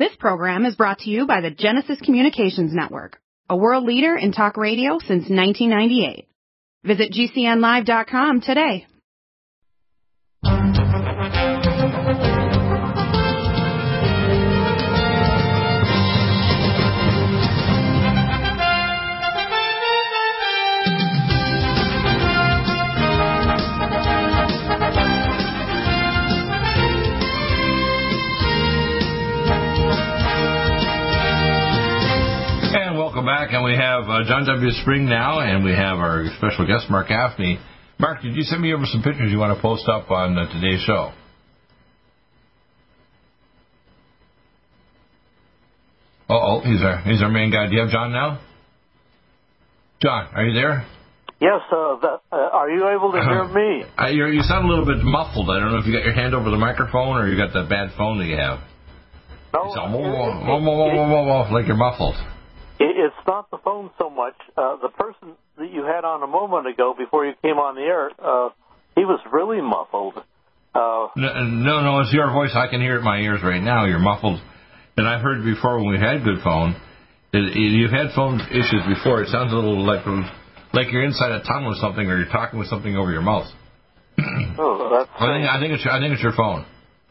This program is brought to you by the Genesis Communications Network, a world leader in talk radio since 1998. Visit GCNlive.com today. Welcome back, and we have John W. Spring now, and we have our special guest, Mark Gaffney. Mark, did you send me over some pictures you want to post up on today's show? He's our main guy. Do you have John now? John, are you there? Yes, are you able to hear me? You sound a little bit muffled. I don't know if you got your hand over the microphone or you got that bad phone that you have. No, you sound like you're muffled. It's not the phone so much. The person that you had on a moment ago before you came on the air, he was really muffled. No, it's your voice. I can hear it in my ears right now. You're muffled. And I've heard before when we had good phone, you've had phone issues before. It sounds a little like you're inside a tunnel or something, or you're talking with something over your mouth. Oh, that's. I think it's your phone.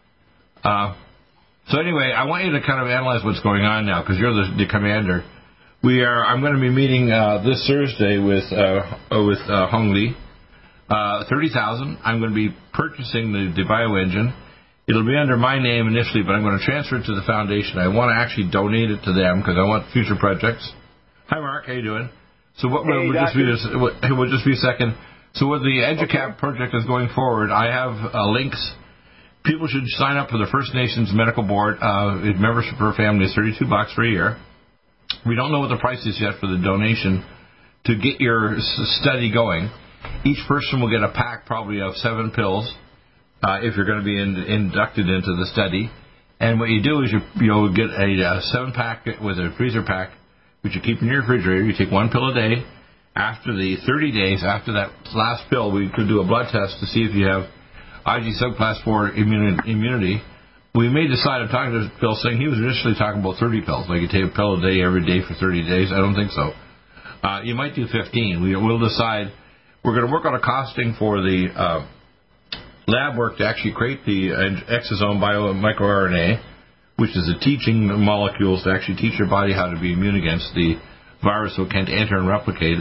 So anyway, I want you to kind of analyze what's going on now because you're the commander. I'm going to be meeting this Thursday with Hong Li. 30,000. I'm going to be purchasing the bioengine. It'll be under my name initially, but I'm going to transfer it to the foundation. I want to actually donate it to them because I want future projects. Hi, Mark. How you doing? So what will just be a second. So what the EduCap project is going forward, I have links. People should sign up for the First Nations Medical Board. Membership per family is $32 for a year. We don't know what the price is yet for the donation to get your study going. Each person will get a pack probably of 7 pills if you're going to be inducted into the study. And what you do is you'll get a 7-pack with a freezer pack, which you keep in your refrigerator. You take 1 pill a day. After the 30 days, after that last pill, we could do a blood test to see if you have IG subclass 4 immunity. We may decide, I'm talking to Bill saying he was initially talking about 30 pills, like you take a pill a day every day for 30 days. I don't think so. You might do 15. We'll decide. We're going to work on a costing for the lab work to actually create the exosome microRNA, which is the teaching molecules to actually teach your body how to be immune against the virus so it can't enter and replicate.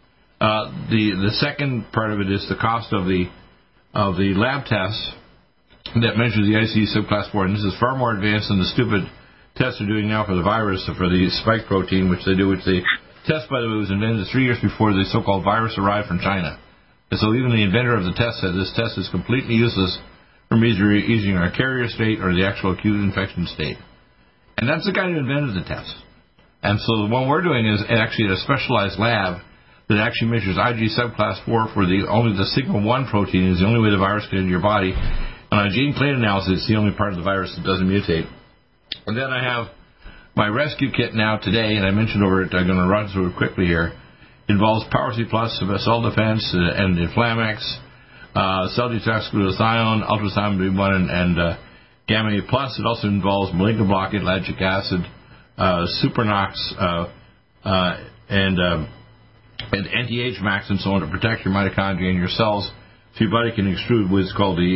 The second part of it is the cost of the lab tests that measures the IgE subclass 4, and this is far more advanced than the stupid tests they're doing now for the virus, for the spike protein, which they test, by the way, was invented 3 years before the so-called virus arrived from China. And so even the inventor of the test said this test is completely useless from either using our carrier state or the actual acute infection state. And that's the guy who invented the test. And so what we're doing is actually a specialized lab that actually measures IgE subclass 4 for only the sigma 1 protein is the only way the virus can into your body. On a gene clade analysis, it's the only part of the virus that doesn't mutate. And then I have my rescue kit now today, and I mentioned over it, I'm going to run through it quickly here. It involves Power C+, Cell Defense, and Inflamex, Cell Detox Glutathione, Ultrasound B1, and Gamma A+. It also involves malignant blockade, lactic acid, Supernox, and anti-age max and so on to protect your mitochondria and your cells so your body can extrude what's called we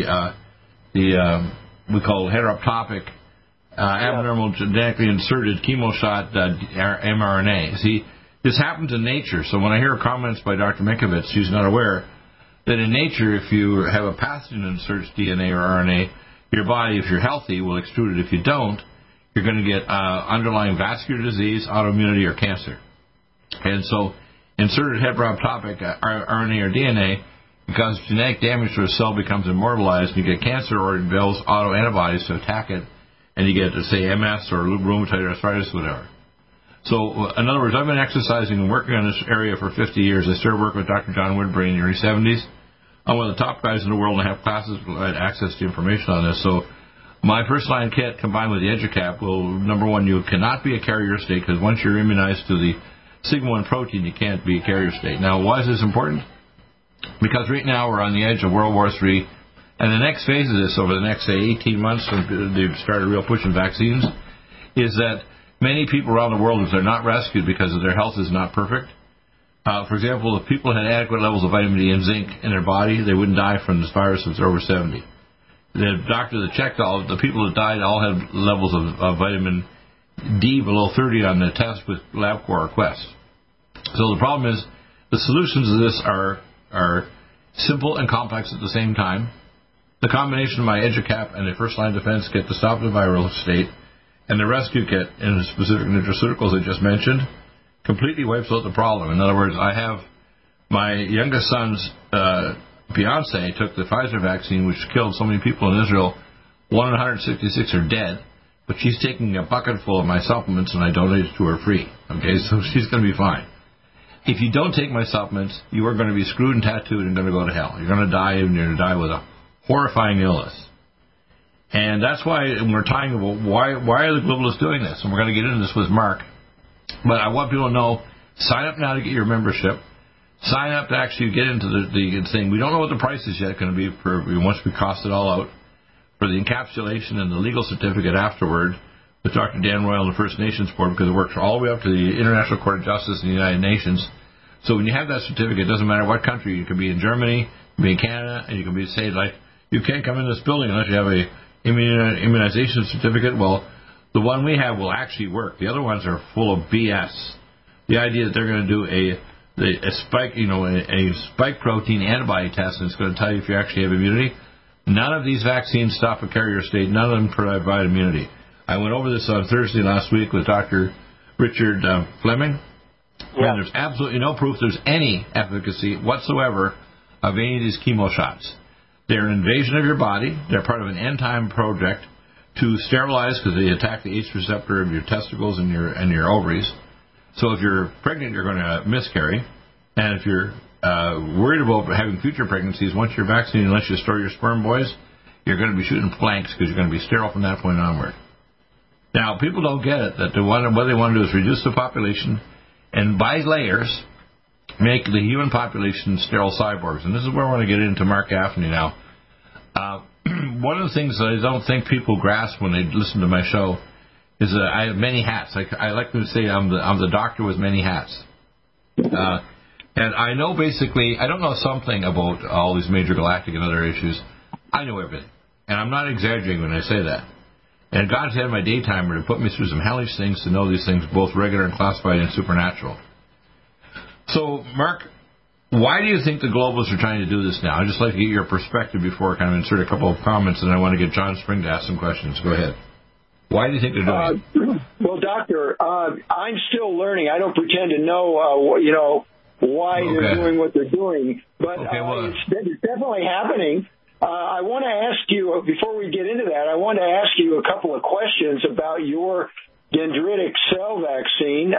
call heteroptopic abnormal genetically inserted chemoshot mRNA. See, this happens in nature. So when I hear comments by Dr. Mikovits, she's not aware that in nature, if you have a pathogen that inserts DNA or RNA, your body, if you're healthy, will extrude it. If you don't, you're going to get underlying vascular disease, autoimmunity, or cancer. And so inserted heteroptopic RNA or DNA, because genetic damage to a cell becomes immortalized, and you get cancer or it builds autoantibodies to attack it, and you get, say, MS or rheumatoid arthritis, whatever. So, in other words, I've been exercising and working on this area for 50 years. I started working with Dr. John Woodbury in the early 70s. I'm one of the top guys in the world, and I have classes and access to information on this. So, my first-line kit combined with the EduCap will, number one, you cannot be a carrier state, because once you're immunized to the sigma-1 protein, you can't be a carrier state. Now, why is this important? Because right now we're on the edge of World War III, and the next phase of this, over the next, say, 18 months, when they've started real pushing vaccines, is that many people around the world, if they're not rescued because of their health is not perfect, for example, if people had adequate levels of vitamin D and zinc in their body, they wouldn't die from this virus if they're over 70. The doctor that checked all, the people that died all had levels of vitamin D below 30 on the test with LabCorp or Quest. So the problem is the solutions to this are simple and complex at the same time. The combination of my EduCap and the first-line defense kit to stop the viral state and the rescue kit and the specific nutraceuticals I just mentioned completely wipes out the problem. In other words, I have my youngest son's fiance took the Pfizer vaccine, which killed so many people in Israel. 1 in 166 are dead, but she's taking a bucket full of my supplements, and I donate it to her free. Okay, so she's going to be fine. If you don't take my supplements, you are going to be screwed and tattooed and going to go to hell. You're going to die, and you're going to die with a horrifying illness. And that's why we're talking about why are the globalists doing this? And we're going to get into this with Mark. But I want people to know, sign up now to get your membership. Sign up to actually get into the thing. We don't know what the price is yet going to be once we cost it all out. For the encapsulation and the legal certificate afterward with Dr. Dan Royal and the First Nations Board, because it works all the way up to the International Court of Justice in the United Nations. So when you have that certificate, it doesn't matter what country. You can be in Germany, you can be in Canada, and you can be say, like, you can't come in this building unless you have a immunization certificate. Well, the one we have will actually work. The other ones are full of BS. The idea that they're going to do a spike protein antibody test and it's going to tell you if you actually have immunity. None of these vaccines stop a carrier state. None of them provide immunity. I went over this on Thursday last week with Dr. Richard Fleming. Yeah. And there's absolutely no proof there's any efficacy whatsoever of any of these chemo shots. They're an invasion of your body. They're part of an end-time project to sterilize because they attack the H receptor of your testicles and your ovaries. So if you're pregnant, you're going to miscarry. And if you're worried about having future pregnancies, once you're vaccinated, unless you store your sperm, boys, you're going to be shooting blanks because you're going to be sterile from that point onward. Now, people don't get it, that what they want to do is reduce the population and by layers make the human population sterile cyborgs. And this is where I want to get into Mark Gaffney now. One of the things that I don't think people grasp when they listen to my show is that I have many hats. I like to say I'm the doctor with many hats. And I know basically, I don't know something about all these major galactic and other issues. I know everything. And I'm not exaggerating when I say that. And God's had my daytimer to put me through some hellish things to know these things, both regular and classified and supernatural. So, Mark, why do you think the globalists are trying to do this now? I'd just like to get your perspective before I kind of insert a couple of comments, and I want to get John Spring to ask some questions. Go ahead. Why do you think they're doing it? Well, Doctor, I'm still learning. I don't pretend to know, why they're doing what they're doing, but it's definitely happening. I want to ask you, before we get into that, I want to ask you a couple of questions about your dendritic cell vaccine.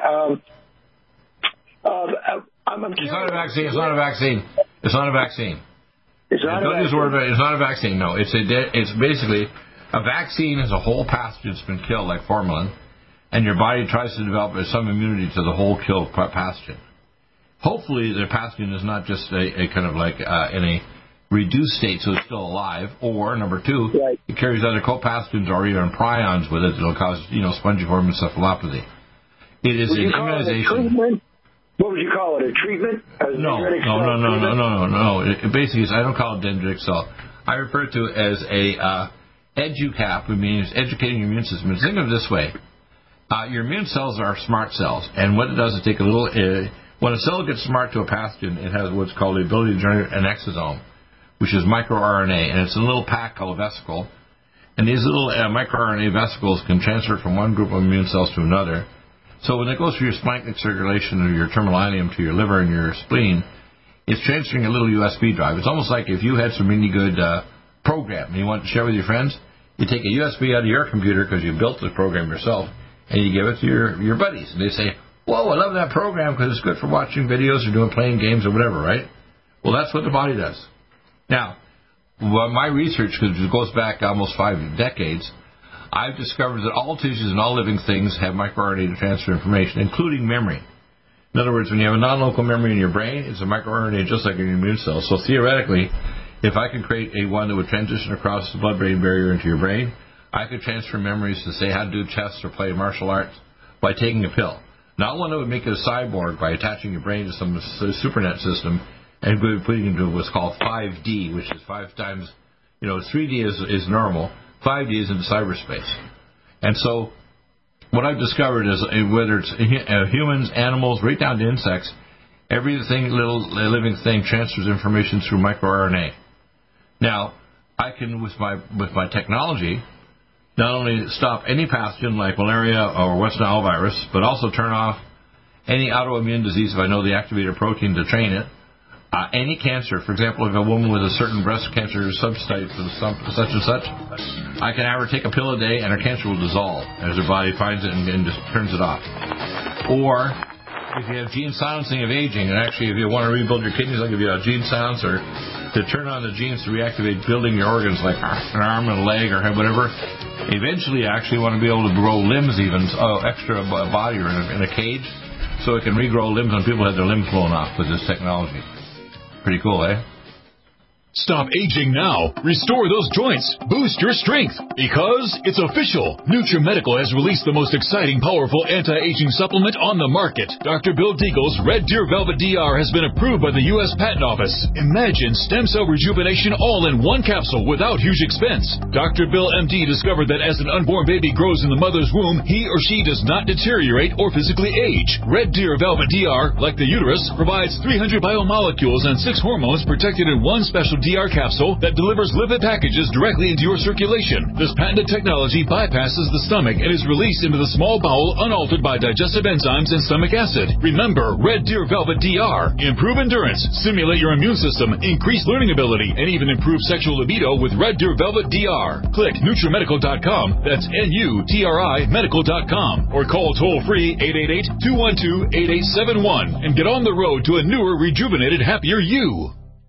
It's not a vaccine. It's not a vaccine. It's not a vaccine. It's not a vaccine. It's not a vaccine. No, it's basically a vaccine is a whole pathogen that's been killed, like formalin, and your body tries to develop some immunity to the whole killed pathogen. Hopefully, the pathogen is not just a kind of like in a reduced state, so it's still alive. Or number two, right, it carries other co-pathogens or even prions with it that'll cause spongiform encephalopathy. It is an immunization. What would you call it? A treatment? No. It basically is. I don't call it dendritic cell. I refer to it as a EduCap, which means educating your immune system. And think of it this way: your immune cells are smart cells, and what it does is take a little. When a cell gets smart to a pathogen, it has what's called the ability to generate an exosome, which is microRNA, and it's a little pack called a vesicle. And these little microRNA vesicles can transfer from one group of immune cells to another. So when it goes through your splanchnic circulation or your terminal ileum to your liver and your spleen, it's transferring a little USB drive. It's almost like if you had some really good program and you want to share with your friends, you take a USB out of your computer because you built the program yourself, and you give it to your buddies. And they say, whoa, I love that program because it's good for watching videos or playing games or whatever, right? Well, that's what the body does. Now, my research, because it goes back almost 5 decades, I've discovered that all tissues and all living things have microRNA to transfer information, including memory. In other words, when you have a non-local memory in your brain, it's a microRNA just like in your immune cells. So theoretically, if I could create one that would transition across the blood-brain barrier into your brain, I could transfer memories to say how to do chess or play martial arts by taking a pill. Not one that would make you a cyborg by attaching your brain to some supernet system and putting it into what's called 5D, which is 5 times, 3D is normal, 5D is in cyberspace. And so what I've discovered is whether it's humans, animals, right down to insects, everything, little living thing transfers information through microRNA. Now, I can, with my technology, not only stop any pathogen like malaria or West Nile virus, but also turn off any autoimmune disease if I know the activator protein to train it. Any cancer, for example, if a woman with a certain breast cancer subtype of such and such, I can have her take a pill a day and her cancer will dissolve as her body finds it and just turns it off. Or if you have gene silencing of aging, and actually if you want to rebuild your kidneys, I'll give you a gene silencer to turn on the genes to reactivate building your organs like an arm and a leg or whatever. Eventually, I actually want to be able to grow limbs even, extra body or in a cage, so it can regrow limbs when people have their limbs blown off with this technology. Pretty cool, eh? Stop aging now. Restore those joints. Boost your strength. Because it's official. NutriMedical has released the most exciting, powerful anti-aging supplement on the market. Dr. Bill Deagle's Red Deer Velvet DR has been approved by the U.S. Patent Office. Imagine stem cell rejuvenation all in one capsule without huge expense. Dr. Bill MD discovered that as an unborn baby grows in the mother's womb, he or she does not deteriorate or physically age. Red Deer Velvet DR, like the uterus, provides 300 biomolecules and 6 hormones protected in one special DR capsule that delivers lipid packages directly into your circulation. This patented technology bypasses the stomach and is released into the small bowel unaltered by digestive enzymes and stomach acid. Remember, Red Deer Velvet DR. Improve endurance, stimulate your immune system, increase learning ability, and even improve sexual libido with Red Deer Velvet DR. Click NutriMedical.com, that's NUTRI Medical.com, or call toll-free 888-212-8871 and get on the road to a newer, rejuvenated, happier you.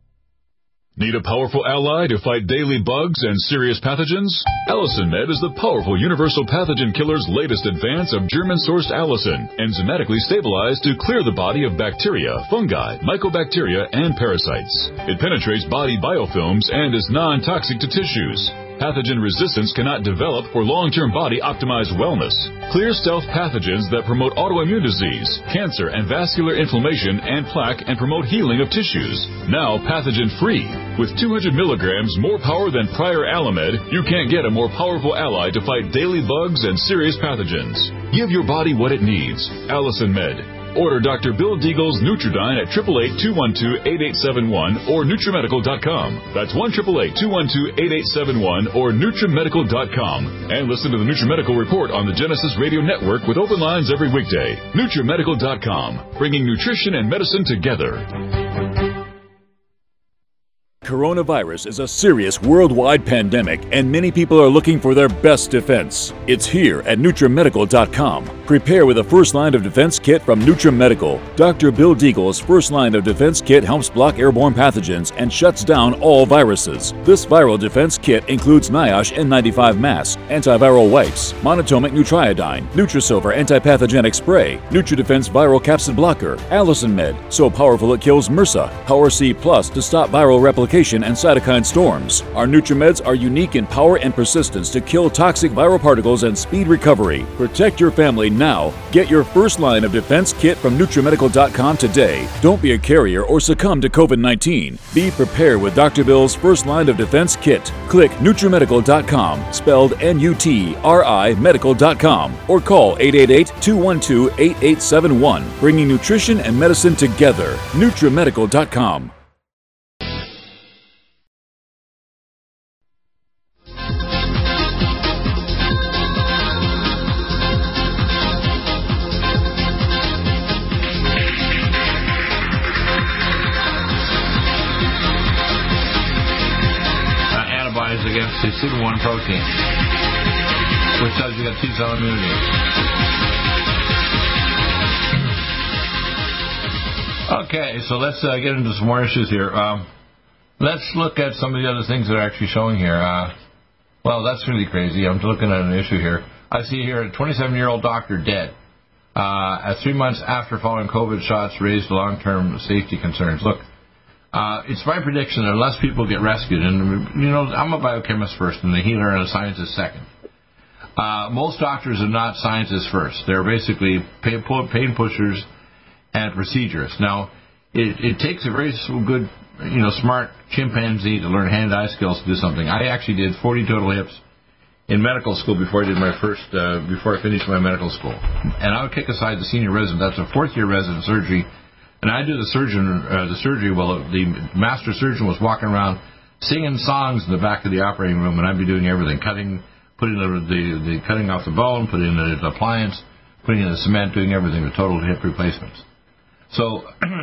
Need a powerful ally to fight daily bugs and serious pathogens? Allicin Med is the powerful universal pathogen killer's latest advance of German-sourced allicin, enzymatically stabilized to clear the body of bacteria, fungi, mycobacteria, and parasites. It penetrates body biofilms and is non-toxic to tissues. Pathogen resistance cannot develop for long-term body-optimized wellness. Clear stealth pathogens that promote autoimmune disease, cancer, and vascular inflammation and plaque and promote healing of tissues. Now pathogen-free. With 200 milligrams more power than prior Alamed, you can't get a more powerful ally to fight daily bugs and serious pathogens. Give your body what it needs. Allicin Med. Order Dr. Bill Deagle's Nutridyne at 888-212-8871 or NutriMedical.com. That's 1-888-212-8871 or NutriMedical.com. And listen to the NutriMedical Report on the Genesis Radio Network with open lines every weekday. NutriMedical.com, bringing nutrition and medicine together. Coronavirus is a serious worldwide pandemic, and many people are looking for their best defense. It's here at NutriMedical.com. Prepare with a first line of defense kit from NutriMedical. Dr. Bill Deagle's first line of defense kit helps block airborne pathogens and shuts down all viruses. This viral defense kit includes NIOSH N95 mask, antiviral wipes, monatomic Nutriodine, Nutrisilver antipathogenic spray, NutriDefense viral capsid blocker, Allicin Med, so powerful it kills MRSA, Power C Plus to stop viral replication and cytokine storms. Our NutriMeds are unique in power and persistence to kill toxic viral particles and speed recovery. Protect your family now. Get your first line of defense kit from NutriMedical.com today. Don't be a carrier or succumb to COVID-19. Be prepared with Dr. Bill's first line of defense kit. Click NutriMedical.com, spelled N-U-T-R-I Medical.com, or call 888-212-8871, bringing nutrition and medicine together. NutriMedical.com. Against the Super-1 protein, which tells you got T-cell immunity. Okay, so let's get into some more issues here. Let's look at some of the other things that are actually showing here. Well, that's really crazy. I'm looking at an issue here. I see here a 27-year-old doctor dead. At 3 months after following COVID shots raised long-term safety concerns. Look, it's my prediction that unless people get rescued, and, I'm a biochemist first and the healer and a scientist second. Most doctors are not scientists first. They're basically pain pushers and procedures. Now, it takes a very good, smart chimpanzee to learn hand-eye skills to do something. I actually did 40 total hips in medical school before I did before I finished my medical school. And I would kick aside the senior resident. That's a fourth-year resident surgery. And I do the surgery while the master surgeon was walking around singing songs in the back of the operating room, and I'd be doing everything, cutting off the bone, putting in the appliance, putting in the cement, doing everything, the total hip replacements. So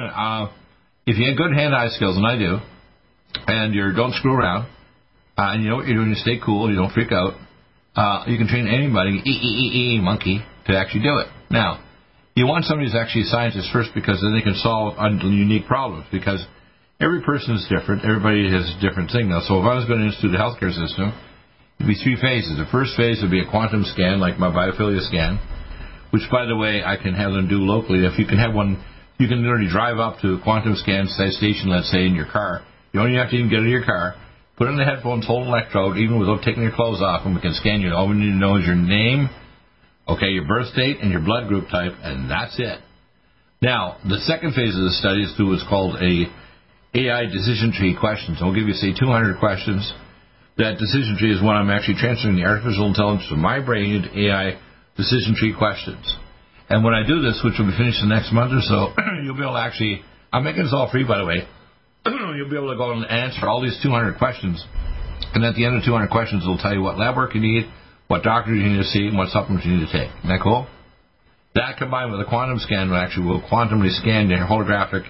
if you have good hand-eye skills, and I do, and you don't screw around, and you know what you're doing, you stay cool, you don't freak out, you can train anybody, monkey, to actually do it. Now, you want somebody who's actually a scientist first, because then they can solve unique problems, because every person is different, everybody has a different thing. Now, so if I was going to institute a healthcare system, it'd be 3 phases. The first phase would be a quantum scan, like my biophilia scan, which, by the way, I can have them do locally. If you can have one, you can literally drive up to a quantum scan station, let's say, in your car. You don't even have to even get out of your car. Put in the headphones, hold an electrode, even without taking your clothes off, and we can scan you. All we need to know is your name, your birth date, and your blood group type, and that's it. Now, the second phase of the study is to what's called a AI decision tree questions. I'll give you, say, 200 questions. That decision tree is when I'm actually transferring the artificial intelligence of my brain into AI decision tree questions. And when I do this, which will be finished the next month or so, you'll be able to actually, I'm making this all free, by the way, you'll be able to go and answer all these 200 questions. And at the end of 200 questions, it'll tell you what lab work you need, what doctors you need to see, and what supplements you need to take. Isn't that cool? That combined with a quantum scan will quantumly scan the holographic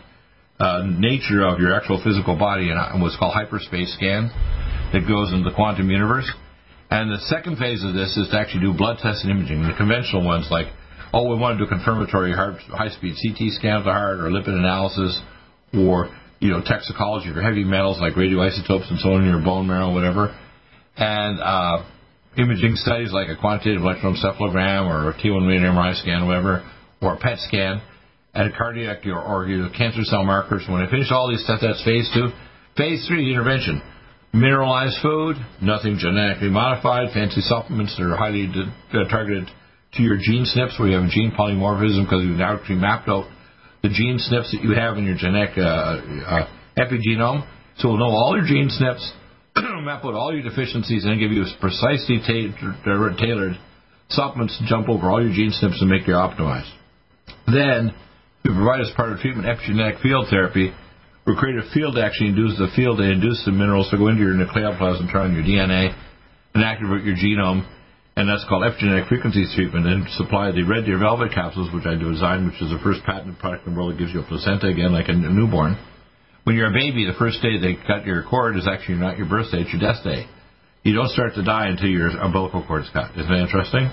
nature of your actual physical body and what's called hyperspace scan that goes into the quantum universe. And the second phase of this is to actually do blood tests and imaging. The conventional ones like, we want to do confirmatory high-speed CT scan of the heart, or lipid analysis, or toxicology for heavy metals like radioisotopes and so on in your bone marrow, whatever. And imaging studies like a quantitative electroencephalogram or a T1 weighted MRI scan, whatever, or a PET scan, and a cardiac or cancer cell markers. When I finish all these stuff, that's phase 2. Phase 3, intervention. Mineralized food, nothing genetically modified, fancy supplements that are highly targeted to your gene SNPs, where you have a gene polymorphism, because we've now actually mapped out the gene SNPs that you have in your genetic epigenome. So we'll know all your gene SNPs, map out all your deficiencies, and give you precisely tailored supplements to jump over all your gene SNPs and make you optimized. Then, we provide as part of treatment epigenetic field therapy. We create a field to actually induce the minerals to go into your nucleoplasm, turn on your DNA, and activate your genome, and that's called epigenetic frequency treatment, and supply the Red Deer Velvet capsules, which I designed, which is the first patented product in the world that gives you a placenta again, like a newborn. When you're a baby, the first day they cut your cord is actually not your birth day, it's your death day. You don't start to die until your umbilical cord is cut. Isn't that interesting?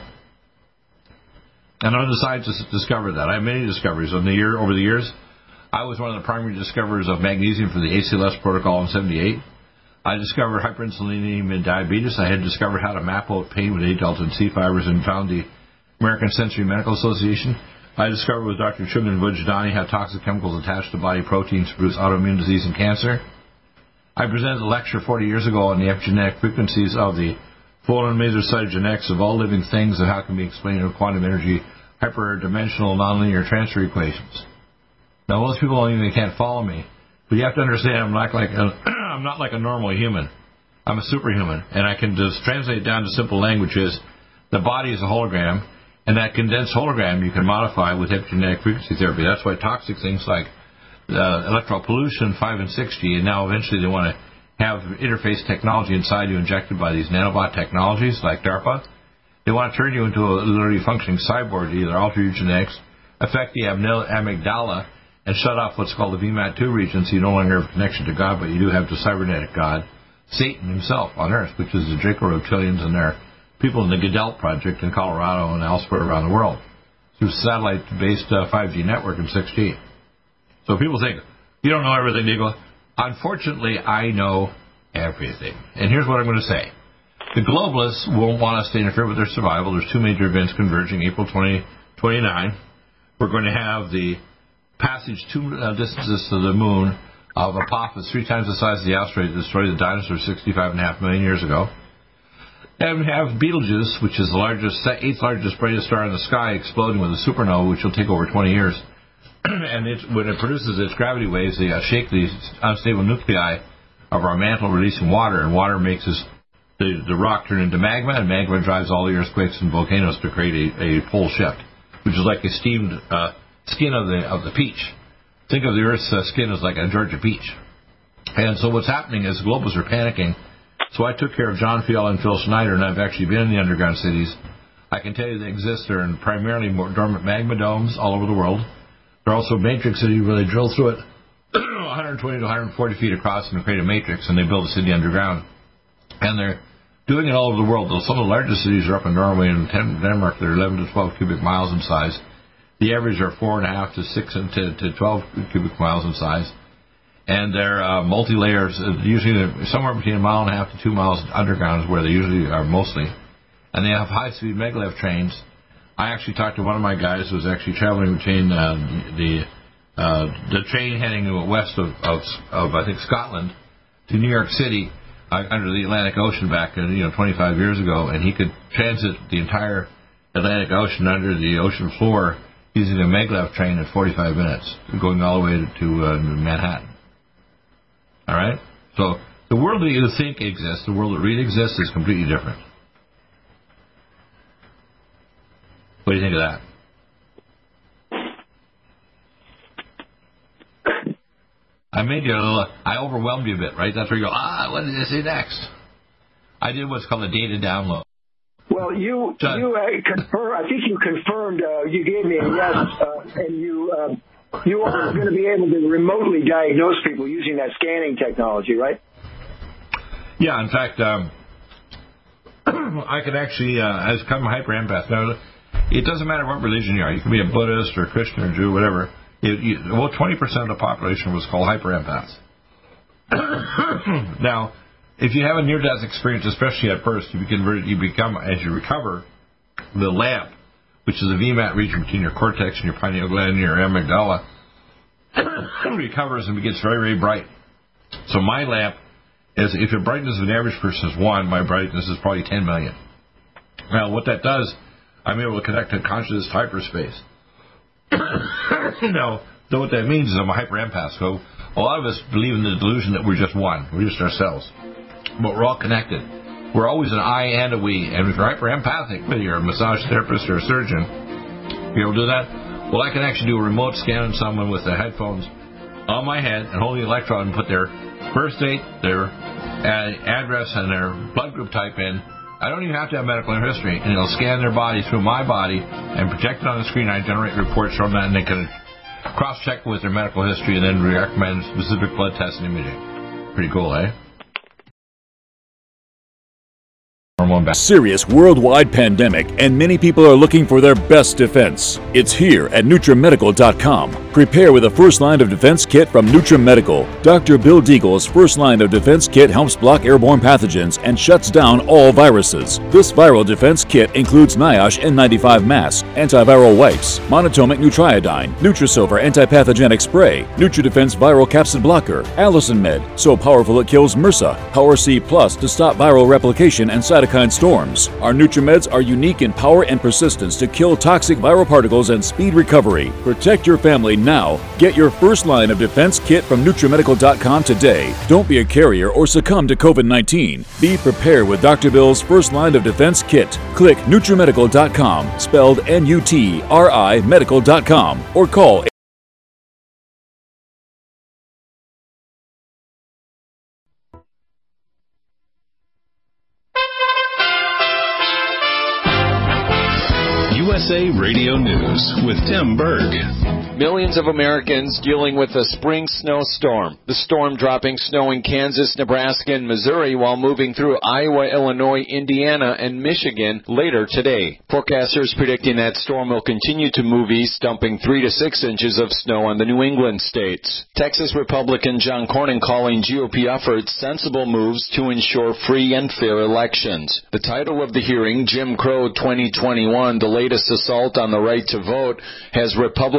And other scientists discovered that. I have many discoveries. Over the years, I was one of the primary discoverers of magnesium for the ACLS protocol in 78. I discovered hyperinsulinemia and diabetes. I had discovered how to map out pain with A-delta and C fibers and found the American Sensory Medical Association. I discovered with Dr. Chimney Vujadani how toxic chemicals attached to body proteins produce autoimmune disease and cancer. I presented a lecture 40 years ago on the epigenetic frequencies of the full and major cytogenetics of all living things and how it can be explained in quantum energy, hyperdimensional nonlinear transfer equations. Now, most people can't follow me, but you have to understand I'm not like a normal human. I'm a superhuman, and I can just translate it down to simple languages. The body is a hologram, and that condensed hologram you can modify with epigenetic frequency therapy. That's why toxic things like electropollution, 5 and 6G, and now eventually they want to have interface technology inside you injected by these nanobot technologies like DARPA. They want to turn you into a literally functioning cyborg to either alter your genetics, affect the amygdala, and shut off what's called the VMAT2 region, so you no longer have a connection to God, but you do have the cybernetic God, Satan himself on Earth, which is the Draco reptilians and their people in the Goodell Project in Colorado and elsewhere around the world through satellite-based 5G network and 6G. So people think, you don't know everything, Nigel. Unfortunately, I know everything. And here's what I'm going to say. The globalists won't want us to interfere with their survival. There's 2 major events converging. April 2029, we're going to have the passage 2 distances to the moon of Apophis, 3 times the size of the asteroid that destroyed the dinosaurs 65.5 million years ago. And we have Betelgeuse, which is the eighth largest, brightest star in the sky, exploding with a supernova, which will take over 20 years. And when it produces its gravity waves, they shake the unstable nuclei of our mantle, releasing water, and water makes the rock turn into magma, and magma drives all the earthquakes and volcanoes to create a pole shift, which is like a steamed skin of the peach. Think of the Earth's skin as like a Georgia peach. And so what's happening is globalists are panicking. So I took care of John Fiala and Phil Schneider, and I've actually been in the underground cities. I can tell you they exist. They're in primarily more dormant magma domes all over the world. They're also matrix cities where they drill through it 120 to 140 feet across and create a matrix, and they build a city underground. And they're doing it all over the world. Some of the largest cities are up in Norway and Denmark. They're 11 to 12 cubic miles in size. The average are 4.5 to 6 to 12 cubic miles in size. And they're multi-layers. Usually they're somewhere between 1.5 miles to 2 miles underground is where they usually are mostly. And they have high-speed maglev trains. I actually talked to one of my guys who was actually traveling between the train heading west of I think Scotland to New York City under the Atlantic Ocean back 25 years ago, and he could transit the entire Atlantic Ocean under the ocean floor using a maglev train in 45 minutes, going all the way to Manhattan. All right? So the world that you think exists, the world that really exists, is completely different. What do you think of that? I overwhelmed you a bit, right? That's where you go, what did they say next? I did what's called a data download. Well, you confirmed. I think you confirmed. You gave me a yes, and you are going to be able to remotely diagnose people using that scanning technology, right? Yeah. In fact, I could actually, as become a hyper empath. Now, it doesn't matter what religion you are. You can be a Buddhist or Christian or Jew, whatever. About 20% of the population was called hyper empaths. Now, if you have a near-death experience, especially at first, you become, as you recover, the lamp, which is the VMAT region between your cortex and your pineal gland and your amygdala, recovers and gets very, very bright. So my lamp is, if the brightness of an average person is 1, my brightness is probably 10 million. Now, what that does, I'm able to connect to consciousness hyperspace. Now, what that means is I'm a hyper empath. So a lot of us believe in the delusion that we're just one. We're just ourselves. But we're all connected. We're always an I and a we. And if you're hyper empathic, whether you're a massage therapist or a surgeon, you able to do that? Well, I can actually do a remote scan on someone with the headphones on my head and hold the electrode and put their birth date, their address, and their blood group type in. I don't even have to have medical history, and it'll scan their body through my body and project it on the screen. I generate reports from that, and they can cross-check with their medical history and then recommend specific blood tests and imaging. Pretty cool, eh? Serious worldwide pandemic, and many people are looking for their best defense. It's here at NutriMedical.com. Prepare with a first line of defense kit from NutriMedical. Dr. Bill Deagle's first line of defense kit helps block airborne pathogens and shuts down all viruses. This viral defense kit includes NIOSH N95 mask, antiviral wipes, monatomic Nutriodine, Nutrisilver antipathogenic spray, NutriDefense viral capsid blocker, Allison Med, so powerful it kills MRSA, Power C Plus to stop viral replication and cytokine storms. Our NutriMeds are unique in power and persistence to kill toxic viral particles and speed recovery. Protect your family now. Get your first line of defense kit from NutriMedical.com today. Don't be a carrier or succumb to COVID-19. Be prepared with Dr. Bill's first line of defense kit. Click NutriMedical.com, spelled N-U-T-R-I medical.com, or call USA Radio News with Tim Berg. Millions of Americans dealing with a spring snowstorm. The storm dropping snow in Kansas, Nebraska, and Missouri while moving through Iowa, Illinois, Indiana, and Michigan later today. Forecasters predicting that storm will continue to move east, dumping 3 to 6 inches of snow on the New England states. Texas Republican John Cornyn calling GOP efforts sensible moves to ensure free and fair elections. The title of the hearing, Jim Crow 2021, the latest assault on the right to vote, has Republican Congressman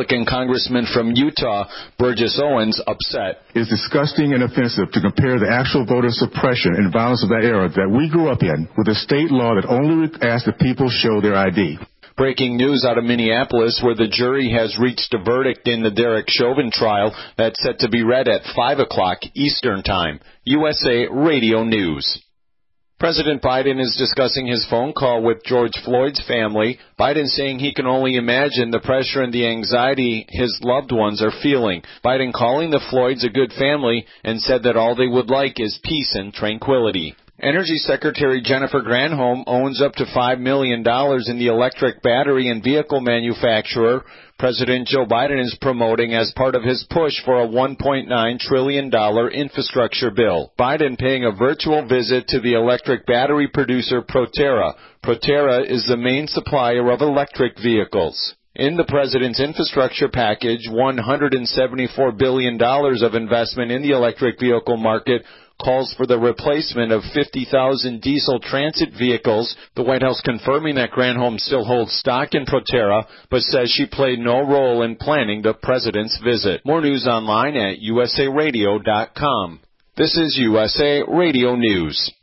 Congressman from Utah, Burgess Owens, upset. It's disgusting and offensive to compare the actual voter suppression and violence of that era that we grew up in with a state law that only asks that people show their ID. Breaking news out of Minneapolis, where the jury has reached a verdict in the Derek Chauvin trial that's set to be read at 5 o'clock Eastern Time. USA Radio News. President Biden is discussing his phone call with George Floyd's family. Biden saying he can only imagine the pressure and the anxiety his loved ones are feeling. Biden calling the Floyds a good family and said that all they would like is peace and tranquility. Energy Secretary Jennifer Granholm owns up to $5 million in the electric battery and vehicle manufacturer President Joe Biden is promoting as part of his push for a $1.9 trillion infrastructure bill. Biden paying a virtual visit to the electric battery producer Proterra. Proterra is the main supplier of electric vehicles. In the president's infrastructure package, $174 billion of investment in the electric vehicle market calls for the replacement of 50,000 diesel transit vehicles. The White House confirming that Granholm still holds stock in Proterra, but says she played no role in planning the president's visit. More news online at usaradio.com. This is USA Radio News.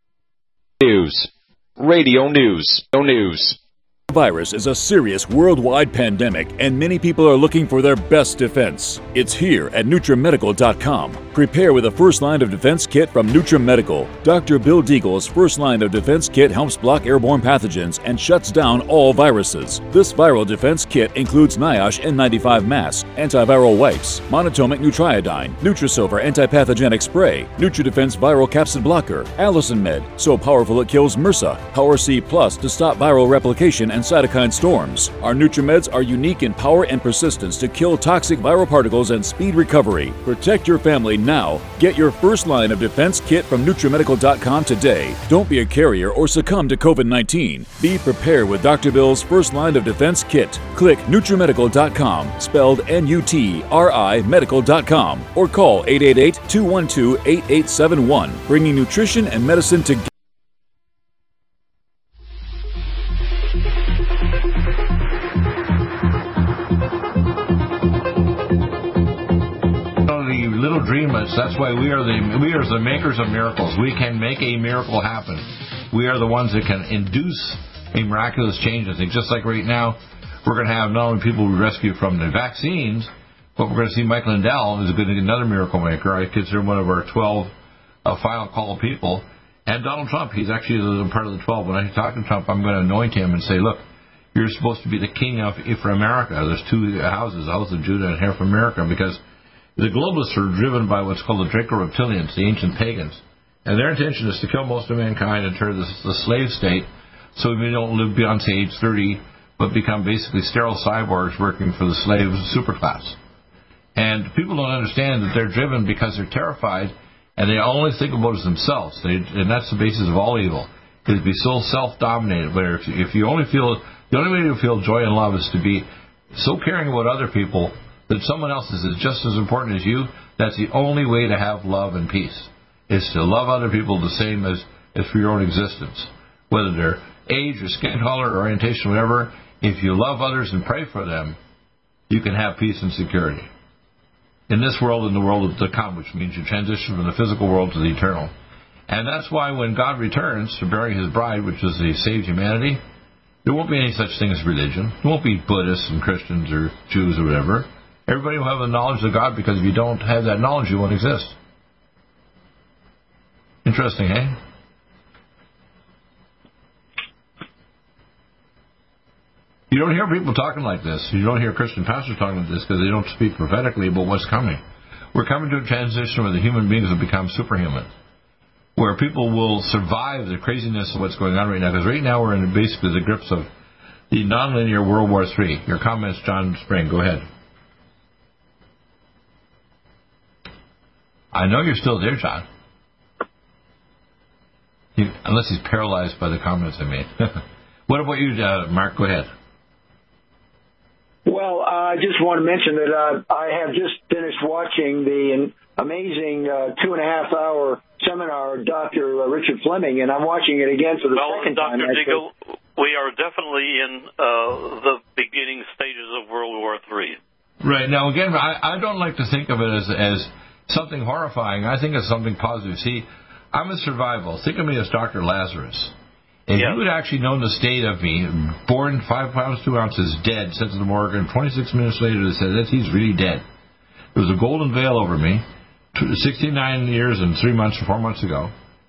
Radio News. Virus is a serious worldwide pandemic, and many people are looking for their best defense. It's here at NutriMedical.com. Prepare with a first line of defense kit from NutriMedical. Dr. Bill Deagle's first line of defense kit helps block airborne pathogens and shuts down all viruses. This viral defense kit includes NIOSH N95 mask, antiviral wipes, monatomic Nutriodine, Nutrisilver antipathogenic spray, NutriDefense viral capsid blocker, Allison Med, so powerful it kills MRSA, Power C Plus to stop viral replication and cytokine storms. Our NutriMeds are unique in power and persistence to kill toxic viral particles and speed recovery. Protect your family now. Get your first line of defense kit from NutriMedical.com today. Don't be a carrier or succumb to COVID-19. Be prepared with Dr. Bill's first line of defense kit. Click NutriMedical.com, spelled N-U-T-R-I medical.com, or call 888-212-8871, bringing nutrition and medicine together. That's why we are the makers of miracles. We can make a miracle happen. We are the ones that can induce a miraculous change. I think just like right now, we're going to have not only people we rescue from the vaccines, but we're going to see Mike Lindell is another miracle maker. I consider him one of our 12 final call people. And Donald Trump, he's actually part of the 12. When I talk to Trump, I'm going to anoint him and say, look, you're supposed to be the king for America. There's two houses, the House of Judah and here for America, because the globalists are driven by what's called the Draco-Reptilians, the ancient pagans. And their intention is to kill most of mankind and turn the slave state so we don't live beyond, say, age 30, but become basically sterile cyborgs working for the slave superclass. And people don't understand that they're driven because they're terrified and they only think about themselves. And that's the basis of all evil, is to be so self-dominated. Where if you only feel, the only way to feel joy and love is to be so caring about other people that someone else is just as important as you. That's the only way to have love and peace, is to love other people the same as for your own existence. Whether they're age or skin color or orientation, whatever, if you love others and pray for them, you can have peace and security. In this world and the world to come, which means you transition from the physical world to the eternal. And that's why when God returns to bury his bride, which is the saved humanity, there won't be any such thing as religion. There won't be Buddhists and Christians or Jews or whatever. Everybody will have the knowledge of God, because if you don't have that knowledge, you won't exist. Interesting, eh? You don't hear people talking like this. You don't hear Christian pastors talking like this because they don't speak prophetically about what's coming. We're coming to a transition where the human beings will become superhuman, where people will survive the craziness of what's going on right now. Because right now we're in basically the grips of the nonlinear World War III. Your comments, John Spring. Go ahead. I know you're still there, John. Unless he's paralyzed by the comments I made. What about you, Mark? Go ahead. Well, I just want to mention that I have just finished watching the amazing 2.5-hour seminar of Dr. Richard Fleming, and I'm watching it again for the second time. Dr. Deagle, we are definitely in the beginning stages of World War III. Right. Now, again, I don't like to think of it as something horrifying. I think it's something positive. See, I'm a survival. Think of me as Dr. Lazarus. If you had actually known the state of me, born 5 pounds 2 ounces, dead, sent to the morgue, and 26 minutes later they said that he's really dead. There was a golden veil over me, 69 years and 3 months or 4 months ago.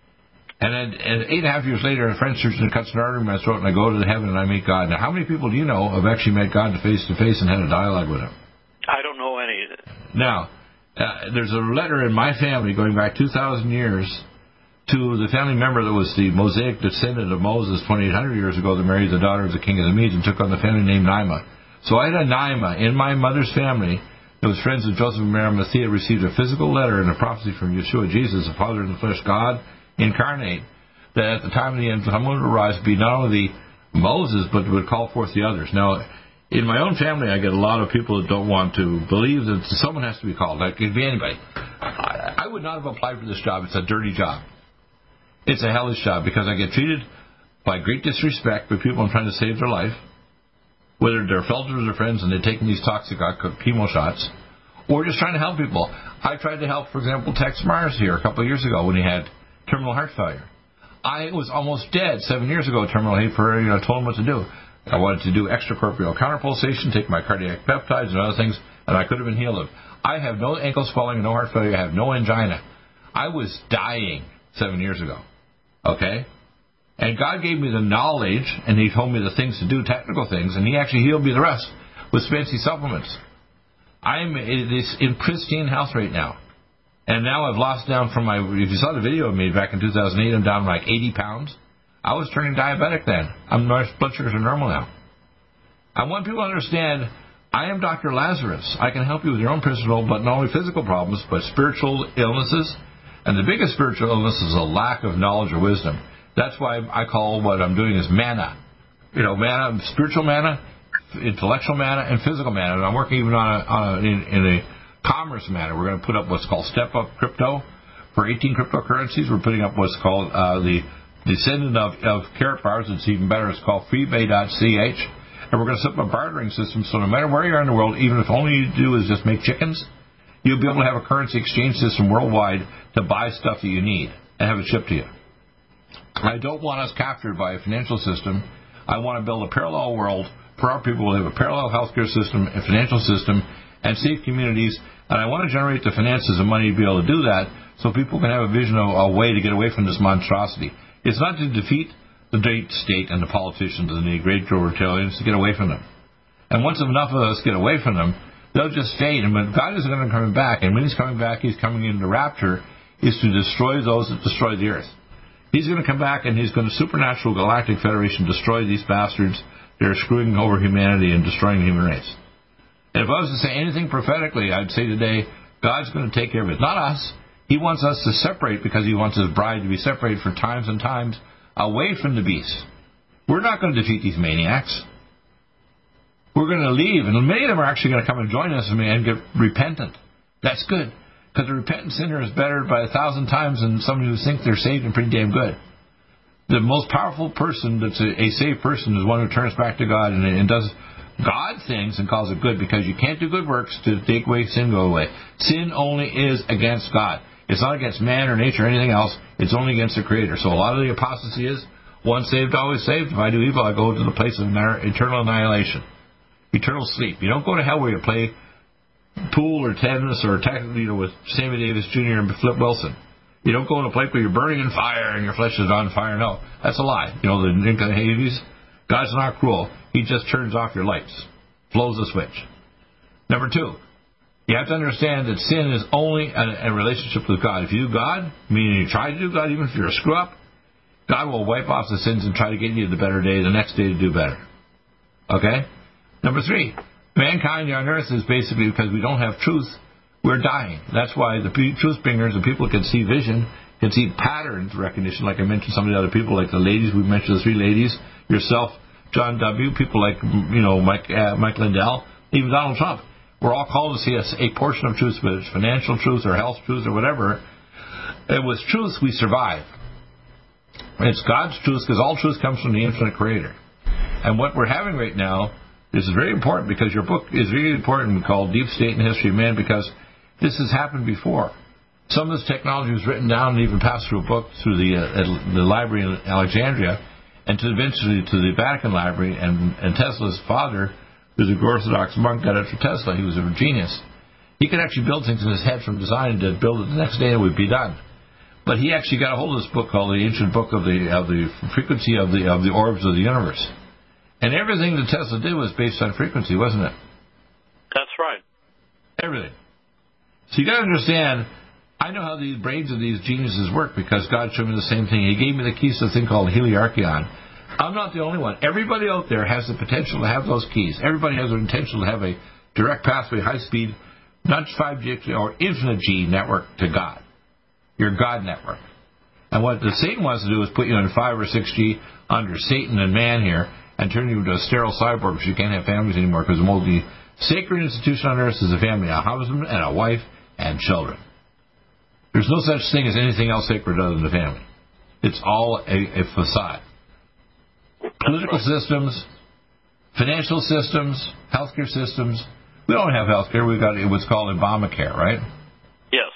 And 8.5 years later, a French surgeon cuts an artery in my throat, and I go to heaven and I meet God. Now, how many people do you know have actually met God face to face and had a dialogue with him? I don't know any. Now, there's a letter in my family going back 2,000 years to the family member that was the Mosaic descendant of Moses 2,800 years ago that married the daughter of the king of the Medes and took on the family name Naima. So I had a Naima in my mother's family that was friends with Joseph and Arimathea, received a physical letter and a prophecy from Yeshua, Jesus, the Father in the flesh, God incarnate, that at the time of the end, someone would arise to be not only Moses, but would call forth the others. Now, in my own family, I get a lot of people that don't want to believe that someone has to be called. That could be anybody. I would not have applied for this job. It's a dirty job. It's a hellish job because I get treated by great disrespect by people trying to save their life, whether they're relatives or friends and they're taking these toxic chemo shots, or just trying to help people. I tried to help, for example, Tex Mars here a couple of years ago when he had terminal heart failure. I was almost dead 7 years ago, terminal heart failure. I told him what to do. I wanted to do extracorporeal counterpulsation, take my cardiac peptides and other things, and I could have been healed. I have no ankle swelling, no heart failure. I have no angina. I was dying 7 years ago. Okay? And God gave me the knowledge, and He told me the things to do, technical things, and He actually healed me the rest with fancy supplements. I'm in pristine health right now. And now I've lost down from if you saw the video of me back in 2008, I'm down like 80 pounds. I was turning diabetic then. My blood sugars are normal now. I want people to understand, I am Dr. Lazarus. I can help you with your own personal, but not only physical problems, but spiritual illnesses. And the biggest spiritual illness is a lack of knowledge or wisdom. That's why I call what I'm doing is manna. Manna, spiritual manna, intellectual manna, and physical manna. And I'm working even in a commerce manner. We're going to put up what's called Step Up Crypto. For 18 cryptocurrencies, we're putting up what's called the descendant of Karatbars. It's even better. It's called freebay.ch. And we're going to set up a bartering system so no matter where you are in the world, even if all you do is just make chickens, you'll be able to have a currency exchange system worldwide to buy stuff that you need and have it shipped to you. I don't want us captured by a financial system. I want to build a parallel world for our people. We'll have a parallel healthcare system, a financial system, and safe communities. And I want to generate the finances and money to be able to do that so people can have a vision of a way to get away from this monstrosity. It's not to defeat the deep state and the politicians and the great Joe-Reptilians, to get away from them. And once enough of us get away from them, they'll just fade. And when God is going to come back, and when He's coming back, He's coming in the rapture, is to destroy those that destroy the earth. He's going to come back and He's going to supernatural galactic federation destroy these bastards that are screwing over humanity and destroying the human race. And if I was to say anything prophetically, I'd say today, God's going to take care of it. Not us. He wants us to separate because He wants His bride to be separated for times and times away from the beast. We're not going to defeat these maniacs. We're going to leave, and many of them are actually going to come and join us and get repentant. That's good, because a repentant sinner is better by 1,000 times than somebody who thinks they're saved and pretty damn good. The most powerful person that's a saved person is one who turns back to God and does God things and calls it good, because you can't do good works to take away sin, go away. Sin only is against God. It's not against man or nature or anything else. It's only against the Creator. So a lot of the apostasy is, once saved, always saved. If I do evil, I go to the place of eternal annihilation, eternal sleep. You don't go to hell where you play pool or tennis or with Sammy Davis Jr. and Flip Wilson. You don't go in a place where you're burning in fire and your flesh is on fire. No, that's a lie. The Nick of the Hades. God's not cruel. He just turns off your lights, blows the switch. Number 2, you have to understand that sin is only a relationship with God. If you do God, meaning you try to do God, even if you're a screw-up, God will wipe off the sins and try to get you the better day, the next day to do better. Okay? Number 3, mankind on earth is basically because we don't have truth, we're dying. That's why the truth bringers, the people can see vision, can see patterns recognition, like I mentioned some of the other people, like the ladies, we mentioned the 3 ladies, yourself, John W., people like, Mike Lindell, even Donald Trump. We're all called to see a portion of truth, whether it's financial truth or health truth or whatever. And with truth, we survive. It's God's truth, because all truth comes from the infinite Creator. And what we're having right now, This is very important because your book is really important, called Deep State and History of Man, because this has happened before. Some of this technology was written down and even passed through a book through the library in Alexandria, and eventually to the Vatican Library, and Tesla's father, who's a Orthodox monk, got it for Tesla. He was a genius. He could actually build things in his head from design to build it the next day and it would be done. But he actually got a hold of this book called The Ancient Book of the Frequency of the Orbs of the Universe. And everything that Tesla did was based on frequency, wasn't it? That's right. Everything. So you got to understand, I know how the brains of these geniuses work because God showed me the same thing. He gave me the keys to a thing called Heliarcheon. I'm not the only one. Everybody out there has the potential to have those keys. Everybody has the potential to have a direct pathway, high speed, not 5G or infinite G network to God. Your God network. And what the Satan wants to do is put you in 5 or 6G under Satan and man here and turn you into a sterile cyborg because you can't have families anymore, because the most sacred institution on earth is a family, a husband and a wife and children. There's no such thing as anything else sacred other than the family. It's all a facade. Political systems, financial systems, healthcare systems. We don't have healthcare. We've got what's called Obamacare, right? Yes.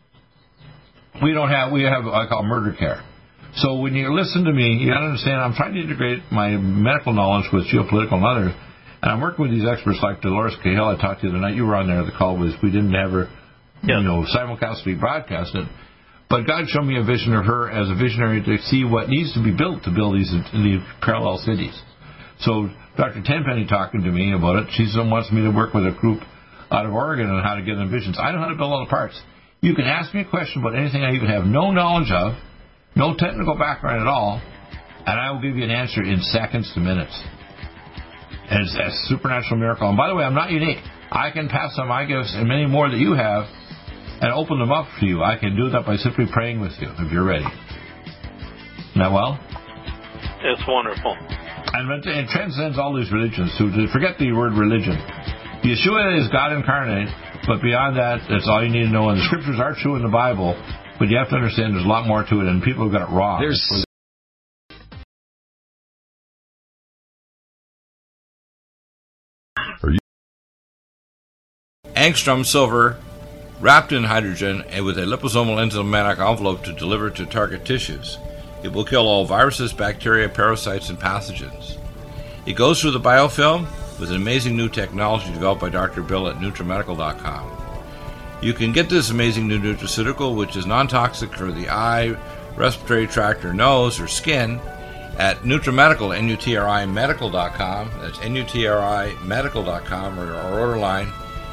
We have what I call murder care. So when you listen to me, you got to understand I'm trying to integrate my medical knowledge with geopolitical and others. And I'm working with these experts like Dolores Cahill. I talked to you the night you were on there. The call was we didn't have her, simulcastly broadcast it. But God showed me a vision of her as a visionary to see what needs to be built to build these parallel cities. So Dr. Tenpenny talking to me about it. She wants me to work with a group out of Oregon on how to give them visions. I know how to build all the parts. You can ask me a question about anything I even have no knowledge of, no technical background at all, and I will give you an answer in seconds to minutes. And it's a supernatural miracle. And by the way, I'm not unique. I can pass on my gifts and many more that you have and open them up for you. I can do that by simply praying with you if you're ready. Isn't that well? It's wonderful. And it transcends all these religions. So forget the word religion. Yeshua is God incarnate, but beyond that, that's all you need to know. And the scriptures are true in the Bible, but you have to understand there's a lot more to it, and people have got it wrong. Angstrom silver wrapped in hydrogen and with a liposomal enzymatic envelope to deliver to target tissues. It will kill all viruses, bacteria, parasites, and pathogens. It goes through the biofilm with an amazing new technology developed by Dr. Bill at NutriMedical.com. You can get this amazing new nutraceutical, which is non-toxic for the eye, respiratory tract, or nose, or skin, at NutriMedical, NutriMedical.com. That's NutriMedical.com, or our order line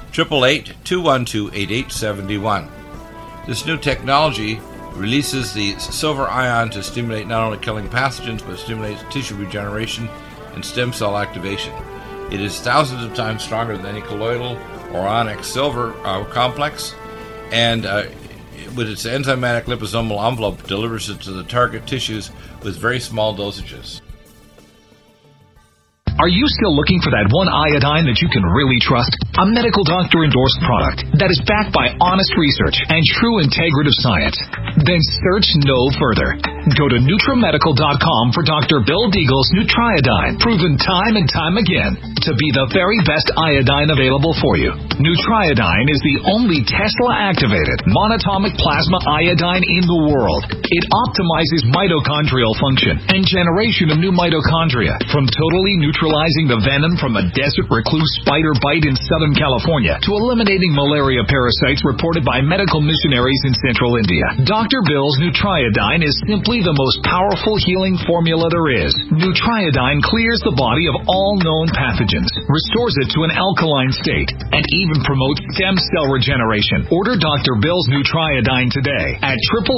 888-212-8871. This new technology releases the silver ion to stimulate not only killing pathogens, but stimulates tissue regeneration and stem cell activation. It is thousands of times stronger than any colloidal or onyx silver complex, and with its enzymatic liposomal envelope, delivers it to the target tissues with very small dosages. Are you still looking for that one iodine that you can really trust? A medical doctor endorsed product that is backed by honest research and true integrative science? Then search no further. Go to NutriMedical.com for Dr. Bill Deagle's Nutriodine, proven time and time again to be the very best iodine available for you. Nutriodine is the only Tesla-activated monatomic plasma iodine in the world. It optimizes mitochondrial function and generation of new mitochondria, from totally neutralizing the venom from a desert recluse spider bite in Southern California to eliminating malaria parasites reported by medical missionaries in Central India. Dr. Bill's Nutriodine is simply the most powerful healing formula there is. Nutriodine clears the body of all known pathogens, restores it to an alkaline state, and even promotes stem cell regeneration. Order Dr. Bill's Nutriodine today at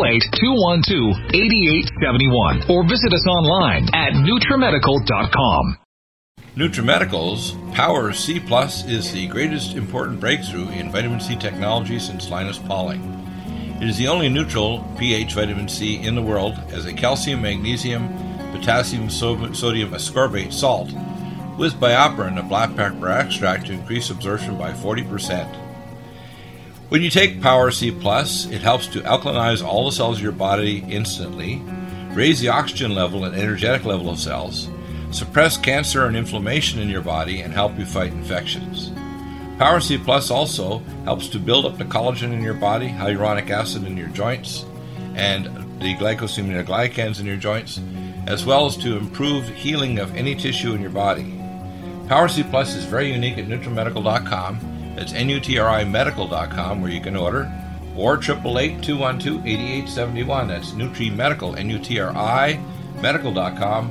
888-212-8871 or visit us online at NutriMedical.com. NutriMedical's Power C Plus is the greatest important breakthrough in vitamin C technology since Linus Pauling. It is the only neutral pH vitamin C in the world as a calcium, magnesium, potassium, sodium ascorbate salt with BioPerine, a black pepper extract, to increase absorption by 40%. When you take Power C Plus, it helps to alkalinize all the cells of your body instantly, raise the oxygen level and energetic level of cells, suppress cancer and inflammation in your body, and help you fight infections. Power C Plus also helps to build up the collagen in your body, hyaluronic acid in your joints, and the glycosaminoglycans in your joints, as well as to improve healing of any tissue in your body. Power C Plus is very unique at NutriMedical.com. It's NutriMedical.com where you can order, or 888-212-8871. That's NutriMedical, NUTRI, medical.com.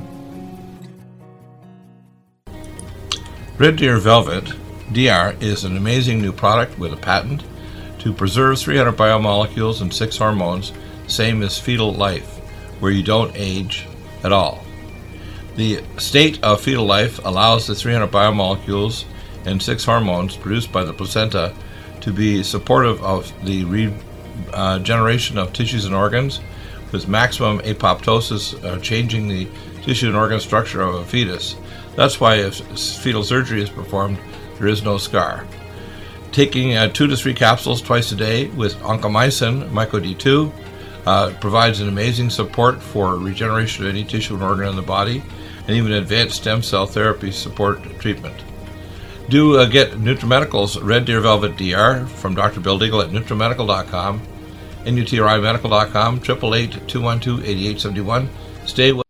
Red Deer Velvet DR is an amazing new product with a patent to preserve 300 biomolecules and 6 hormones, same as fetal life, where you don't age at all. The state of fetal life allows the 300 biomolecules and 6 hormones produced by the placenta to be supportive of the regeneration of tissues and organs, with maximum apoptosis, changing the tissue and organ structure of a fetus. That's why if fetal surgery is performed, there is no scar. Taking 2 to 3 capsules twice a day with oncomycin, MycoD2, provides an amazing support for regeneration of any tissue and organ in the body, and even advanced stem cell therapy support treatment. Do get NutriMedical's Red Deer Velvet DR from Dr. Bill Deagle at NutriMedical.com, NUTRIMedical.com, 888-212-8871. Stay with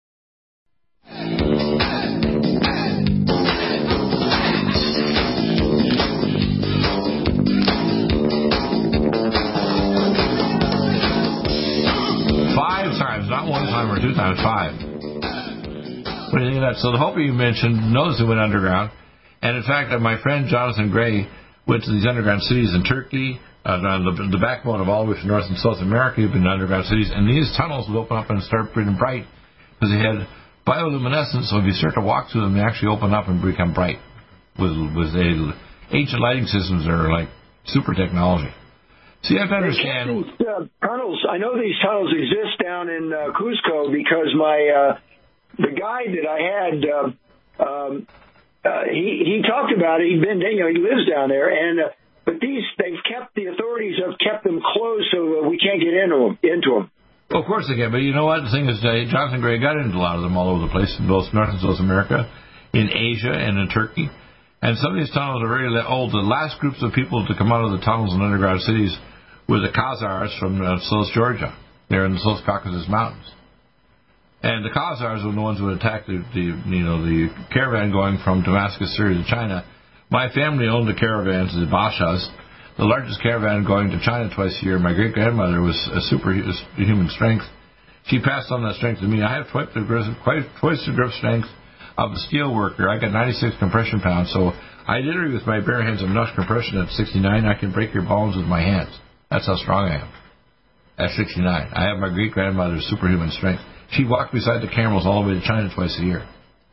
or 2 times 5. What do you think of that? So the Hopi you mentioned knows they went underground, and in fact, my friend Jonathan Gray went to these underground cities in Turkey, the backbone of all the way from North and South America. You've been to underground cities, and these tunnels would open up and start burning bright because they had bioluminescence. So if you start to walk through them, they actually open up and become bright with ancient lighting systems that are like super technology. See, I have to understand. Tunnels. I know these tunnels exist down in Cusco because the guide that I had, he talked about it. He lives down there, and but the authorities have kept them closed so we can't get into them. Well, of course they can, but you know what? The thing is, Jonathan Gray got into a lot of them all over the place in both North and South America, in Asia, and in Turkey. And some of these tunnels are very old. The last groups of people to come out of the tunnels in underground cities were the Khazars from South Georgia. They're in the South Caucasus Mountains. And the Khazars were the ones who attacked the caravan going from Damascus, Syria to China. My family owned the caravans, the Bashas, the largest caravan going to China twice a year. My great-grandmother was a superhuman strength. She passed on that strength to me. I have twice the grip strength of a steel worker. I got 96 compression pounds, so I literally, with my bare hands, enough compression at 69, I can break your bones with my hands. That's how strong I am. At 69. I have my great-grandmother's superhuman strength. She walked beside the camels all the way to China twice a year.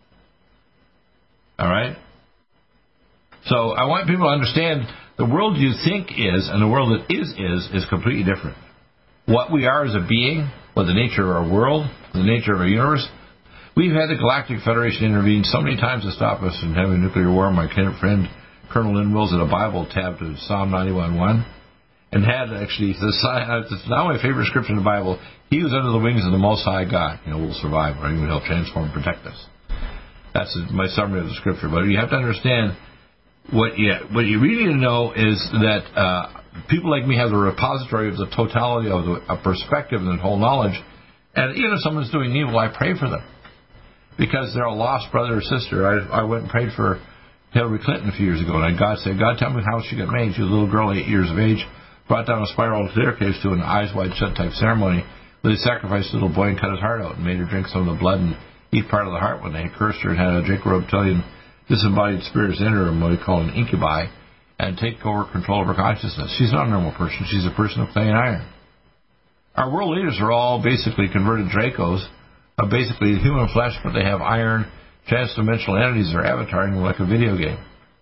All right? So I want people to understand the world you think is and the world that is completely different. What we are as a being, what the nature of our world, the nature of our universe. We've had the Galactic Federation intervene so many times to stop us from having nuclear war. My friend Colonel Lynn Wills had a Bible tab to Psalm 91:1. And had actually, it's now my favorite scripture in the Bible. He was under the wings of the Most High God. We'll survive, or He will help transform and protect us. That's my summary of the scripture. But you have to understand what you really need to know is that people like me have the repository of the totality of a perspective and whole knowledge. And even if someone's doing evil, I pray for them because they're a lost brother or sister. I went and prayed for Hillary Clinton a few years ago, and God said, "God, tell me how she got made." She was a little girl, 8 years of age. Brought down a spiral staircase to an eyes wide shut type ceremony where they sacrificed a little boy and cut his heart out and made her drink some of the blood and eat part of the heart when they cursed her and had a Jacob reptilian disembodied spirits enter them, what we call an incubi, and take over control of her consciousness. She's not a normal person. She's a person of clay and iron. Our world leaders are all basically converted Dracos, basically human flesh, but they have iron, transdimensional entities that are avataring like a video game.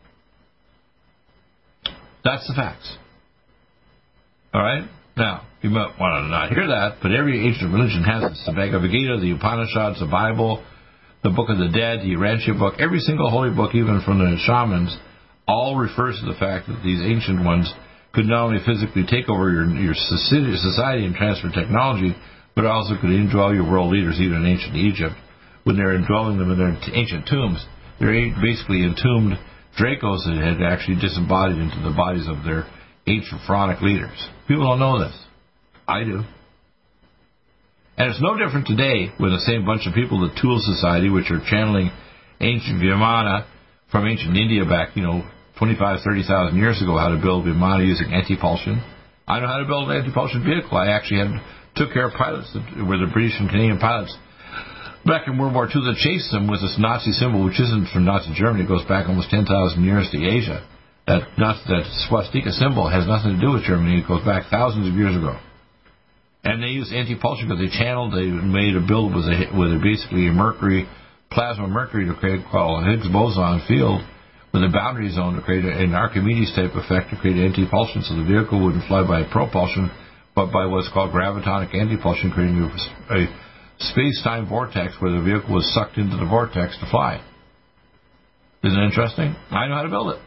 That's the facts. All right? Now, you might want to not hear that, but every ancient religion has this. The Bhagavad Gita, the Upanishads, the Bible, the Book of the Dead, the Urantia book, every single holy book, even from the shamans, all refers to the fact that these ancient ones could not only physically take over your society and transfer technology, but also could indwell your world leaders, even in ancient Egypt, when they're indwelling them in their ancient tombs, they're basically entombed Dracos that had actually disembodied into the bodies of their ancient pharaonic leaders. People don't know this. I do. And it's no different today with the same bunch of people, the Tool Society, which are channeling ancient Vimana from ancient India back, 25, 30,000 years ago, how to build Vimana using antipulsion. I know how to build an antipulsion vehicle. I actually took care of pilots that were the British and Canadian pilots back in World War II that chased them with this Nazi symbol, which isn't from Nazi Germany. It goes back almost 10,000 years to Asia. That swastika symbol has nothing to do with Germany. It goes back thousands of years ago. And they used antipulsion because they made a build with basically a plasma mercury to create a Higgs boson field with a boundary zone to create an Archimedes type effect to create antipulsion, so the vehicle wouldn't fly by propulsion but by what's called gravitonic antipulsion, creating a space-time vortex where the vehicle was sucked into the vortex to fly. Isn't it interesting? I know how to build it.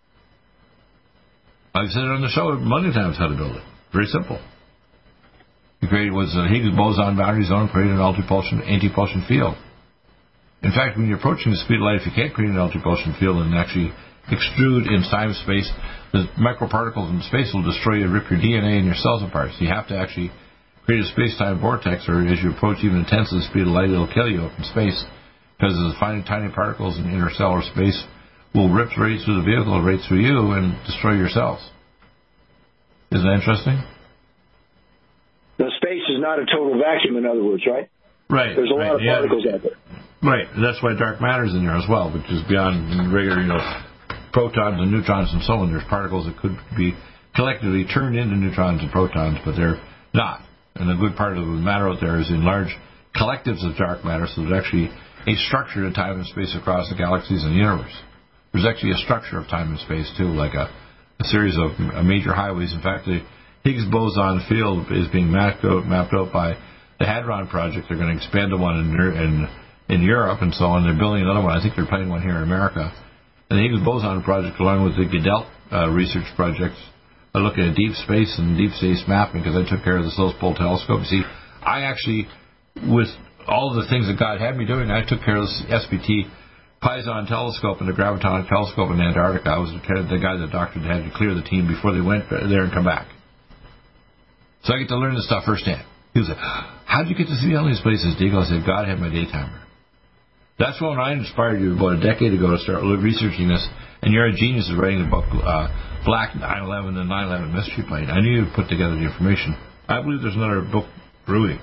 I've said it on the show many times how to build it. Very simple. The created was a Higgs boson boundary zone, created an antipulsion field. In fact, when you're approaching the speed of light, if you can't create an antipulsion field and actually extrude in time space, the microparticles in space will destroy you, rip your DNA and your cells apart. So you have to actually create a space-time vortex, or as you approach even 1/10 of the speed of light, it'll kill you up in space because the tiny particles in interstellar space will rip right through the vehicle, right through you, and destroy your cells. Isn't that interesting? The space is not a total vacuum, in other words, right? Right. There's a lot of particles out there. Right. That's why dark matter's in there as well, which is beyond regular, protons and neutrons and so on. There's particles that could be collectively turned into neutrons and protons, but they're not. And the good part of the matter out there is in large collectives of dark matter, so there's actually a structure to time and space across the galaxies and the universe. There's actually a structure of time and space, too, like a series of major highways. In fact, the Higgs boson field is being mapped out by the Hadron Project. They're going to expand the one in Europe and so on. They're building another one. I think they're planning one here in America. And the Higgs boson project, along with the Gedelt research projects, are looking at deep space and deep space mapping, because I took care of the Slow Pole telescope. See, I actually, with all the things that God had me doing, I took care of the SPT Pison telescope and the gravitonic telescope in Antarctica. I was the guy the doctor had to clear the team before they went there and come back. So I get to learn this stuff firsthand. He was like, how did you get to see all these places, Deagle? I said, God had my daytimer. That's when I inspired you about a decade ago to start researching this, and you're a genius at writing the book Black 9/11 and 9/11 Mystery Plane. I knew you'd put together the information. I believe there's another book brewing.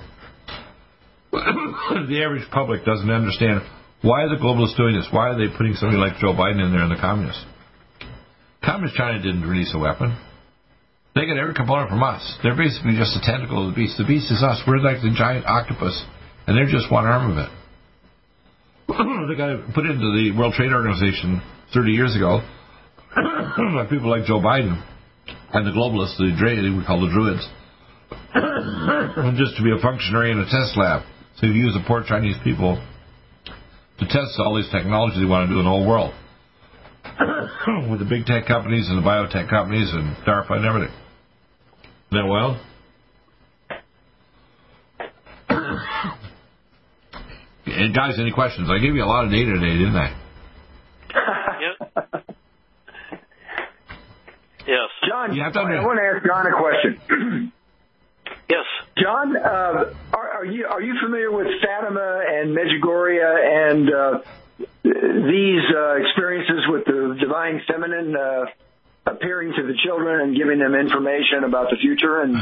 The average public doesn't understand why are the globalists doing this. Why are they putting somebody like Joe Biden in there and the communists? Communist China didn't release a weapon. They get every component from us. They're basically just a tentacle of the beast. The beast is us. We're like the giant octopus, and they're just one arm of it. The guy put into the World Trade Organization 30 years ago by people like Joe Biden and the globalists, we call the Druids, just to be a functionary in a test lab. So you use the poor Chinese people to test all these technologies they want to do in the whole world. With the big tech companies and the biotech companies and DARPA and everything. Isn't that wild? And guys, any questions? I gave you a lot of data today, didn't I? Yes. John, I want to ask John a question. Yes. John, are you familiar with Fatima and Medjugorje and these experiences with the divine feminine appearing to the children and giving them information about the future? And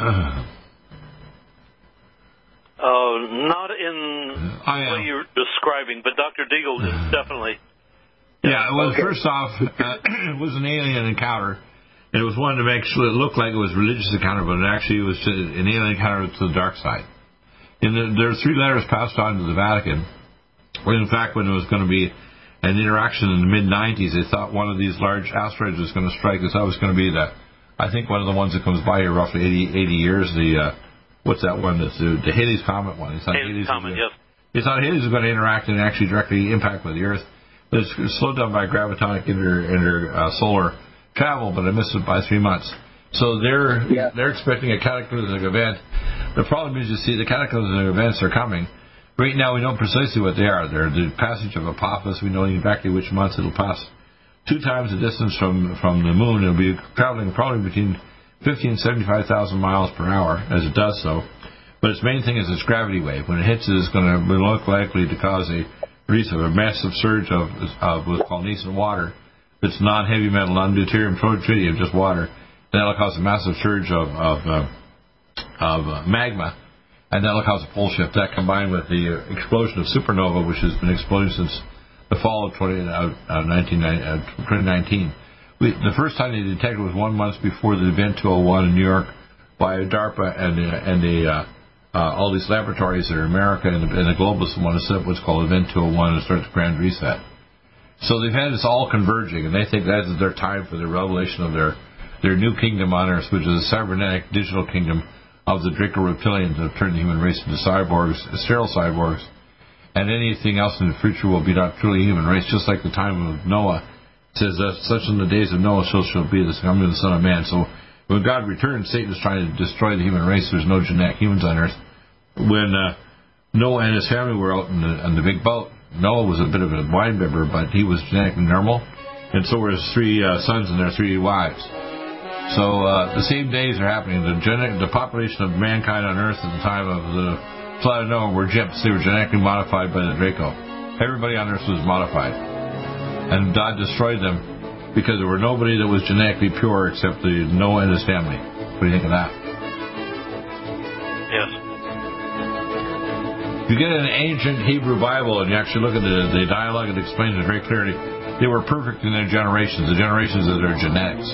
not in the way you're describing, but Dr. Deagle is definitely. Yeah, well, first off, it was an alien encounter. And it was one to make sure it looked like it was a religious encounter, but it actually was an alien encounter to the dark side. And there were 3 letters passed on to the Vatican. When in fact, when it was going to be an interaction in the mid-90s, they thought one of these large asteroids was going to strike. They thought it was going to be I think one of the ones that comes by here roughly 80 years, what's that one? That's the Halley's Comet one. Halley's Comet, yes. They thought Halley's was going to interact and actually directly impact with the Earth. But it's slowed down by gravitonic solar travel, but I missed it by 3 months. So they're expecting a cataclysmic event. The problem is, you see, the cataclysmic events are coming, Right now, we know precisely what they are. They're the passage of Apophis. We know exactly which months it'll pass. 2 times the distance from the moon. It'll be traveling probably between 50 and 75,000 miles per hour as it does so. But its main thing is its gravity wave. When it hits it, it's going to be most likely to cause a release of a massive surge of what's called nascent water. It's non-heavy metal, non-deuterium, tritium, just water. And that'll cause a massive surge of magma. And that'll cause a pole shift. That combined with the explosion of supernova, which has been exploding since the fall of 2019. The first time they detected was 1 month before the Event 201 in New York by DARPA and all these laboratories that are America and the globalists want to set up what's called Event 201 and start the Grand Reset. So they've had this all converging, and they think that is their time for the revelation of their new kingdom on Earth, which is a cybernetic digital kingdom of the Draco reptilians that have turned the human race into cyborgs, sterile cyborgs, and anything else in the future will be not truly human race, just like the time of Noah. It says that such in the days of Noah so shall be the coming of the Son of Man. So when God returns, Satan is trying to destroy the human race. There's no genetic humans on Earth. When Noah and his family were out on the big boat, Noah was a bit of a wine bibber, but he was genetically normal, and so were his 3 sons and their 3 wives. So the same days are happening. The population of mankind on Earth at the time of the flood of Noah were gyps. They were genetically modified by the Draco. Everybody on Earth was modified, and God destroyed them because there were nobody that was genetically pure except Noah and his family. What do you think of that? Yes. If you get an ancient Hebrew Bible and you actually look at the dialogue, it explains it very clearly. They were perfect in their generations, the generations of their genetics.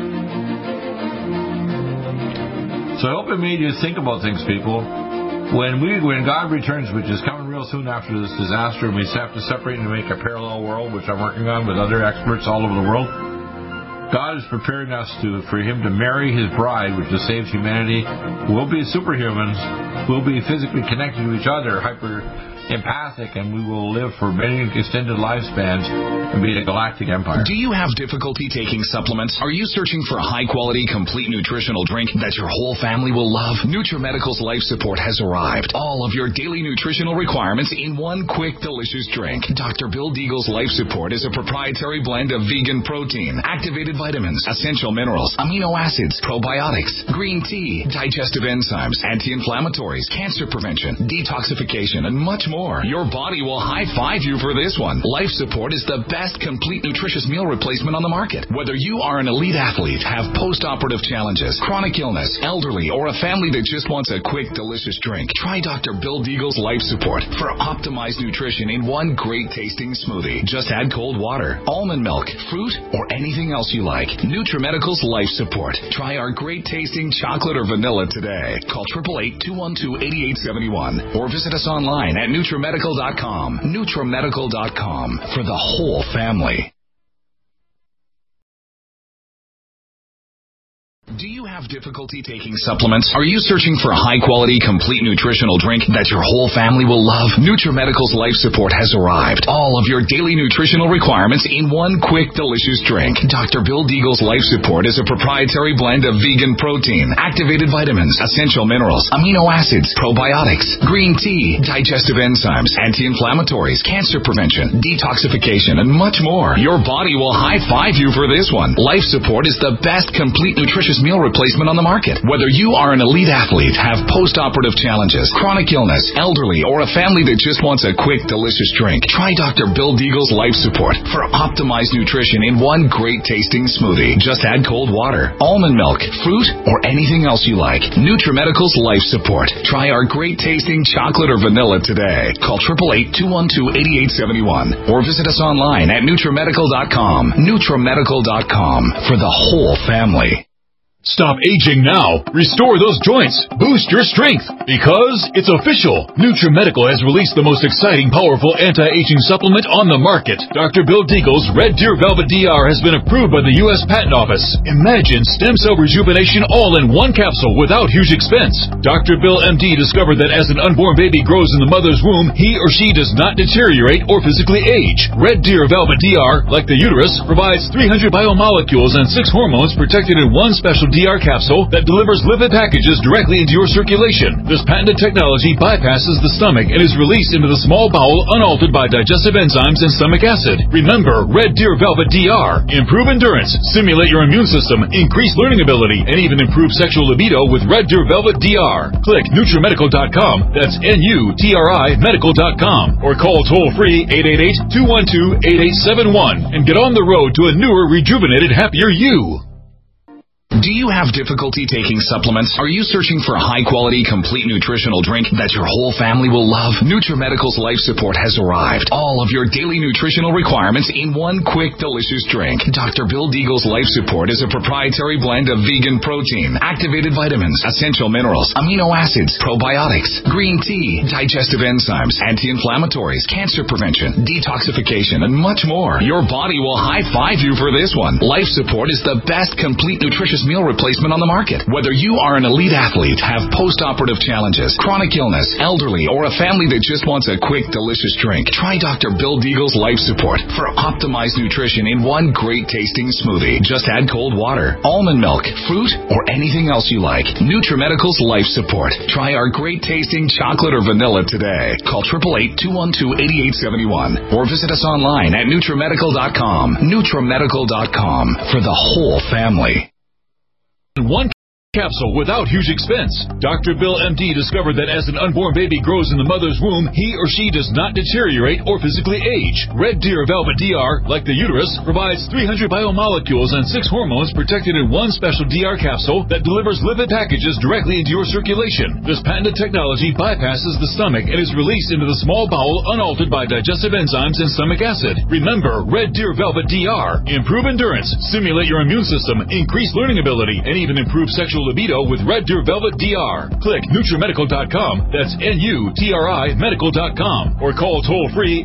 So I hope it made you think about things, people. When God returns, which is coming real soon after this disaster, and we have to separate and make a parallel world, which I'm working on with other experts all over the world, God is preparing us for Him to marry His bride, which is saved humanity. We'll be superhumans. We'll be physically connected to each other, hyper-empathic, and we will live for many extended lifespans and be a galactic empire. Do you have difficulty taking supplements? Are you searching for a high-quality, complete nutritional drink that your whole family will love? NutriMedical's Life Support has arrived. All of your daily nutritional requirements in one quick, delicious drink. Dr. Bill Deagle's Life Support is a proprietary blend of vegan protein, activated vitamins, essential minerals, amino acids, probiotics, green tea, digestive enzymes, anti-inflammatories, cancer prevention, detoxification, and much more. Your body will high-five you for this one. Life Support is the best complete nutritious meal replacement on the market. Whether you are an elite athlete, have post-operative challenges, chronic illness, elderly, or a family that just wants a quick, delicious drink, try Dr. Bill Deagle's Life Support for optimized nutrition in one great-tasting smoothie. Just add cold water, almond milk, fruit, or anything else you like. NutriMedical's Life Support. Try our great-tasting chocolate or vanilla today. Call 888-212-8871 or visit us online at NutriMedical.com. NutriMedical.com for the whole family. Do you have difficulty taking supplements? Are you searching for a high-quality, complete nutritional drink that your whole family will love? NutriMedical's Life Support has arrived. All of your daily nutritional requirements in one quick, delicious drink. Dr. Bill Deagle's Life Support is a proprietary blend of vegan protein, activated vitamins, essential minerals, amino acids, probiotics, green tea, digestive enzymes, anti-inflammatories, cancer prevention, detoxification, and much more. Your body will high-five you for this one. Life Support is the best complete nutritious meal replacement on the market. Whether you are an elite athlete, have post-operative challenges, chronic illness, elderly, or a family that just wants a quick, delicious drink, try Dr. Bill Deagle's Life Support for optimized nutrition in one great-tasting smoothie. Just add cold water, almond milk, fruit, or anything else you like. NutriMedical's Life Support. Try our great-tasting chocolate or vanilla today. Call 888-212-8871 or visit us online at NutriMedical.com. NutriMedical.com for the whole family. Stop aging now. Restore those joints. Boost your strength. Because it's official. NutriMedical has released the most exciting, powerful anti-aging supplement on the market. Dr. Bill Deagle's Red Deer Velvet DR has been approved by the U.S. Patent Office. Imagine stem cell rejuvenation all in one capsule without huge expense. Dr. Bill MD discovered that as an unborn baby grows in the mother's womb, he or she does not deteriorate or physically age. Red Deer Velvet DR, like the uterus, provides 300 biomolecules and 6 hormones protected in one special DR capsule that delivers lipid packages directly into your circulation. This patented technology bypasses the stomach and is released into the small bowel unaltered by digestive enzymes and stomach acid. Remember, Red Deer Velvet DR. Improve endurance, stimulate your immune system, increase learning ability, and even improve sexual libido with Red Deer Velvet DR. Click NutriMedical.com. That's NUTRI Medical.com. Or call toll-free 888-212-8871 and get on the road to a newer, rejuvenated, happier you. Do you have difficulty taking supplements? Are you searching for a high-quality, complete nutritional drink that your whole family will love? NutriMedical's Life Support has arrived. All of your daily nutritional requirements in one quick, delicious drink. Dr. Bill Deagle's Life Support is a proprietary blend of vegan protein, activated vitamins, essential minerals, amino acids, probiotics, green tea, digestive enzymes, anti-inflammatories, cancer prevention, detoxification, and much more. Your body will high-five you for this one. Life Support is the best complete nutritious meal replacement on the market. Whether you are an elite athlete, have post-operative challenges, chronic illness, elderly, or a family that just wants a quick, delicious drink, try Dr. Bill Deagle's Life Support for optimized nutrition in one great tasting smoothie. Just add cold water, almond milk, fruit, or anything else you like. NutriMedical's Life Support. Try our great tasting chocolate or vanilla today. Call 888-212-8871 or visit us online at NutriMedical.com. NutriMedical.com for the whole family. One capsule without huge expense. Dr. Bill MD discovered that as an unborn baby grows in the mother's womb, he or she does not deteriorate or physically age. Red Deer Velvet DR, like the uterus, provides 300 biomolecules and 6 hormones protected in one special DR capsule that delivers lipid packages directly into your circulation. This patented technology bypasses the stomach and is released into the small bowel unaltered by digestive enzymes and stomach acid. Remember, Red Deer Velvet DR. Improve endurance, stimulate your immune system, increase learning ability, and even improve sexual libido with Red Deer Velvet DR. Click NutriMedical.com. That's NUTRI Medical.com. Or call toll-free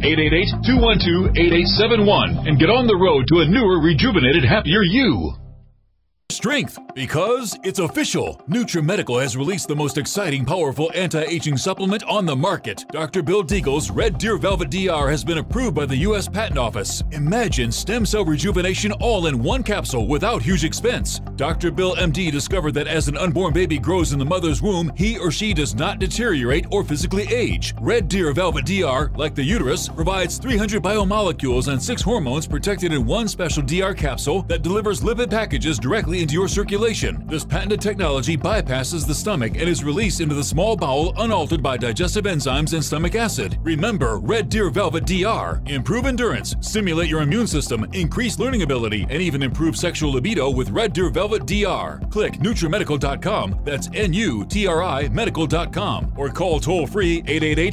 888-212-8871 and get on the road to a newer, rejuvenated, happier you. Strength, because it's official. NutriMedical has released the most exciting, powerful anti-aging supplement on the market. Dr. Bill Deagle's Red Deer Velvet DR has been approved by the U.S. Patent Office. Imagine stem cell rejuvenation all in one capsule without huge expense. Dr. Bill MD discovered that as an unborn baby grows in the mother's womb, he or she does not deteriorate or physically age. Red Deer Velvet DR, like the uterus, provides 300 biomolecules and 6 hormones protected in one special DR capsule that delivers lipid packages directly into your circulation. This patented technology bypasses the stomach and is released into the small bowel unaltered by digestive enzymes and stomach acid. Remember, Red Deer Velvet DR. Improve endurance, stimulate your immune system, increase learning ability, and even improve sexual libido with Red Deer Velvet DR. Click NutriMedical.com. That's NUTRI Medical.com. Or call toll-free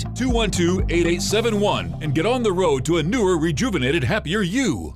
888-212-8871 and get on the road to a newer, rejuvenated, happier you.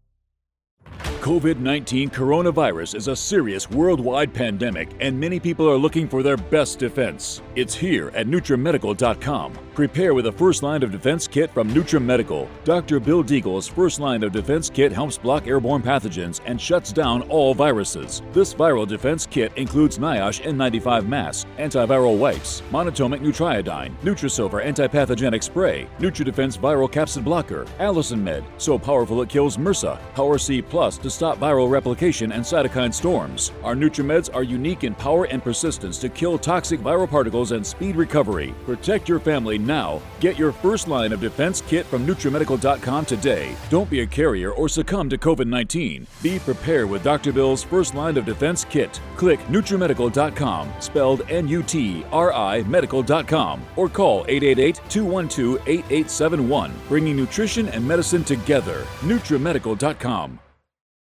COVID-19 coronavirus is a serious worldwide pandemic, and many people are looking for their best defense. It's here at NutriMedical.com. Prepare with a first line of defense kit from NutriMedical. Dr. Bill Deagle's first line of defense kit helps block airborne pathogens and shuts down all viruses. This viral defense kit includes NIOSH N95 masks, antiviral wipes, monatomic Nutriodine, Nutrisilver antipathogenic spray, NutriDefense viral capsid blocker, Allison Med, so powerful it kills MRSA, Power C Plus to stop viral replication and cytokine storms. Our NutriMeds are unique in power and persistence to kill toxic viral particles and speed recovery. Protect your family now. Get your first line of defense kit from NutriMedical.com today. Don't be a carrier or succumb to COVID-19. Be prepared with Dr. Bill's first line of defense kit. Click NutriMedical.com, spelled N-U-T-R-I Medical.com, or call 888-212-8871, bringing nutrition and medicine together. NutriMedical.com.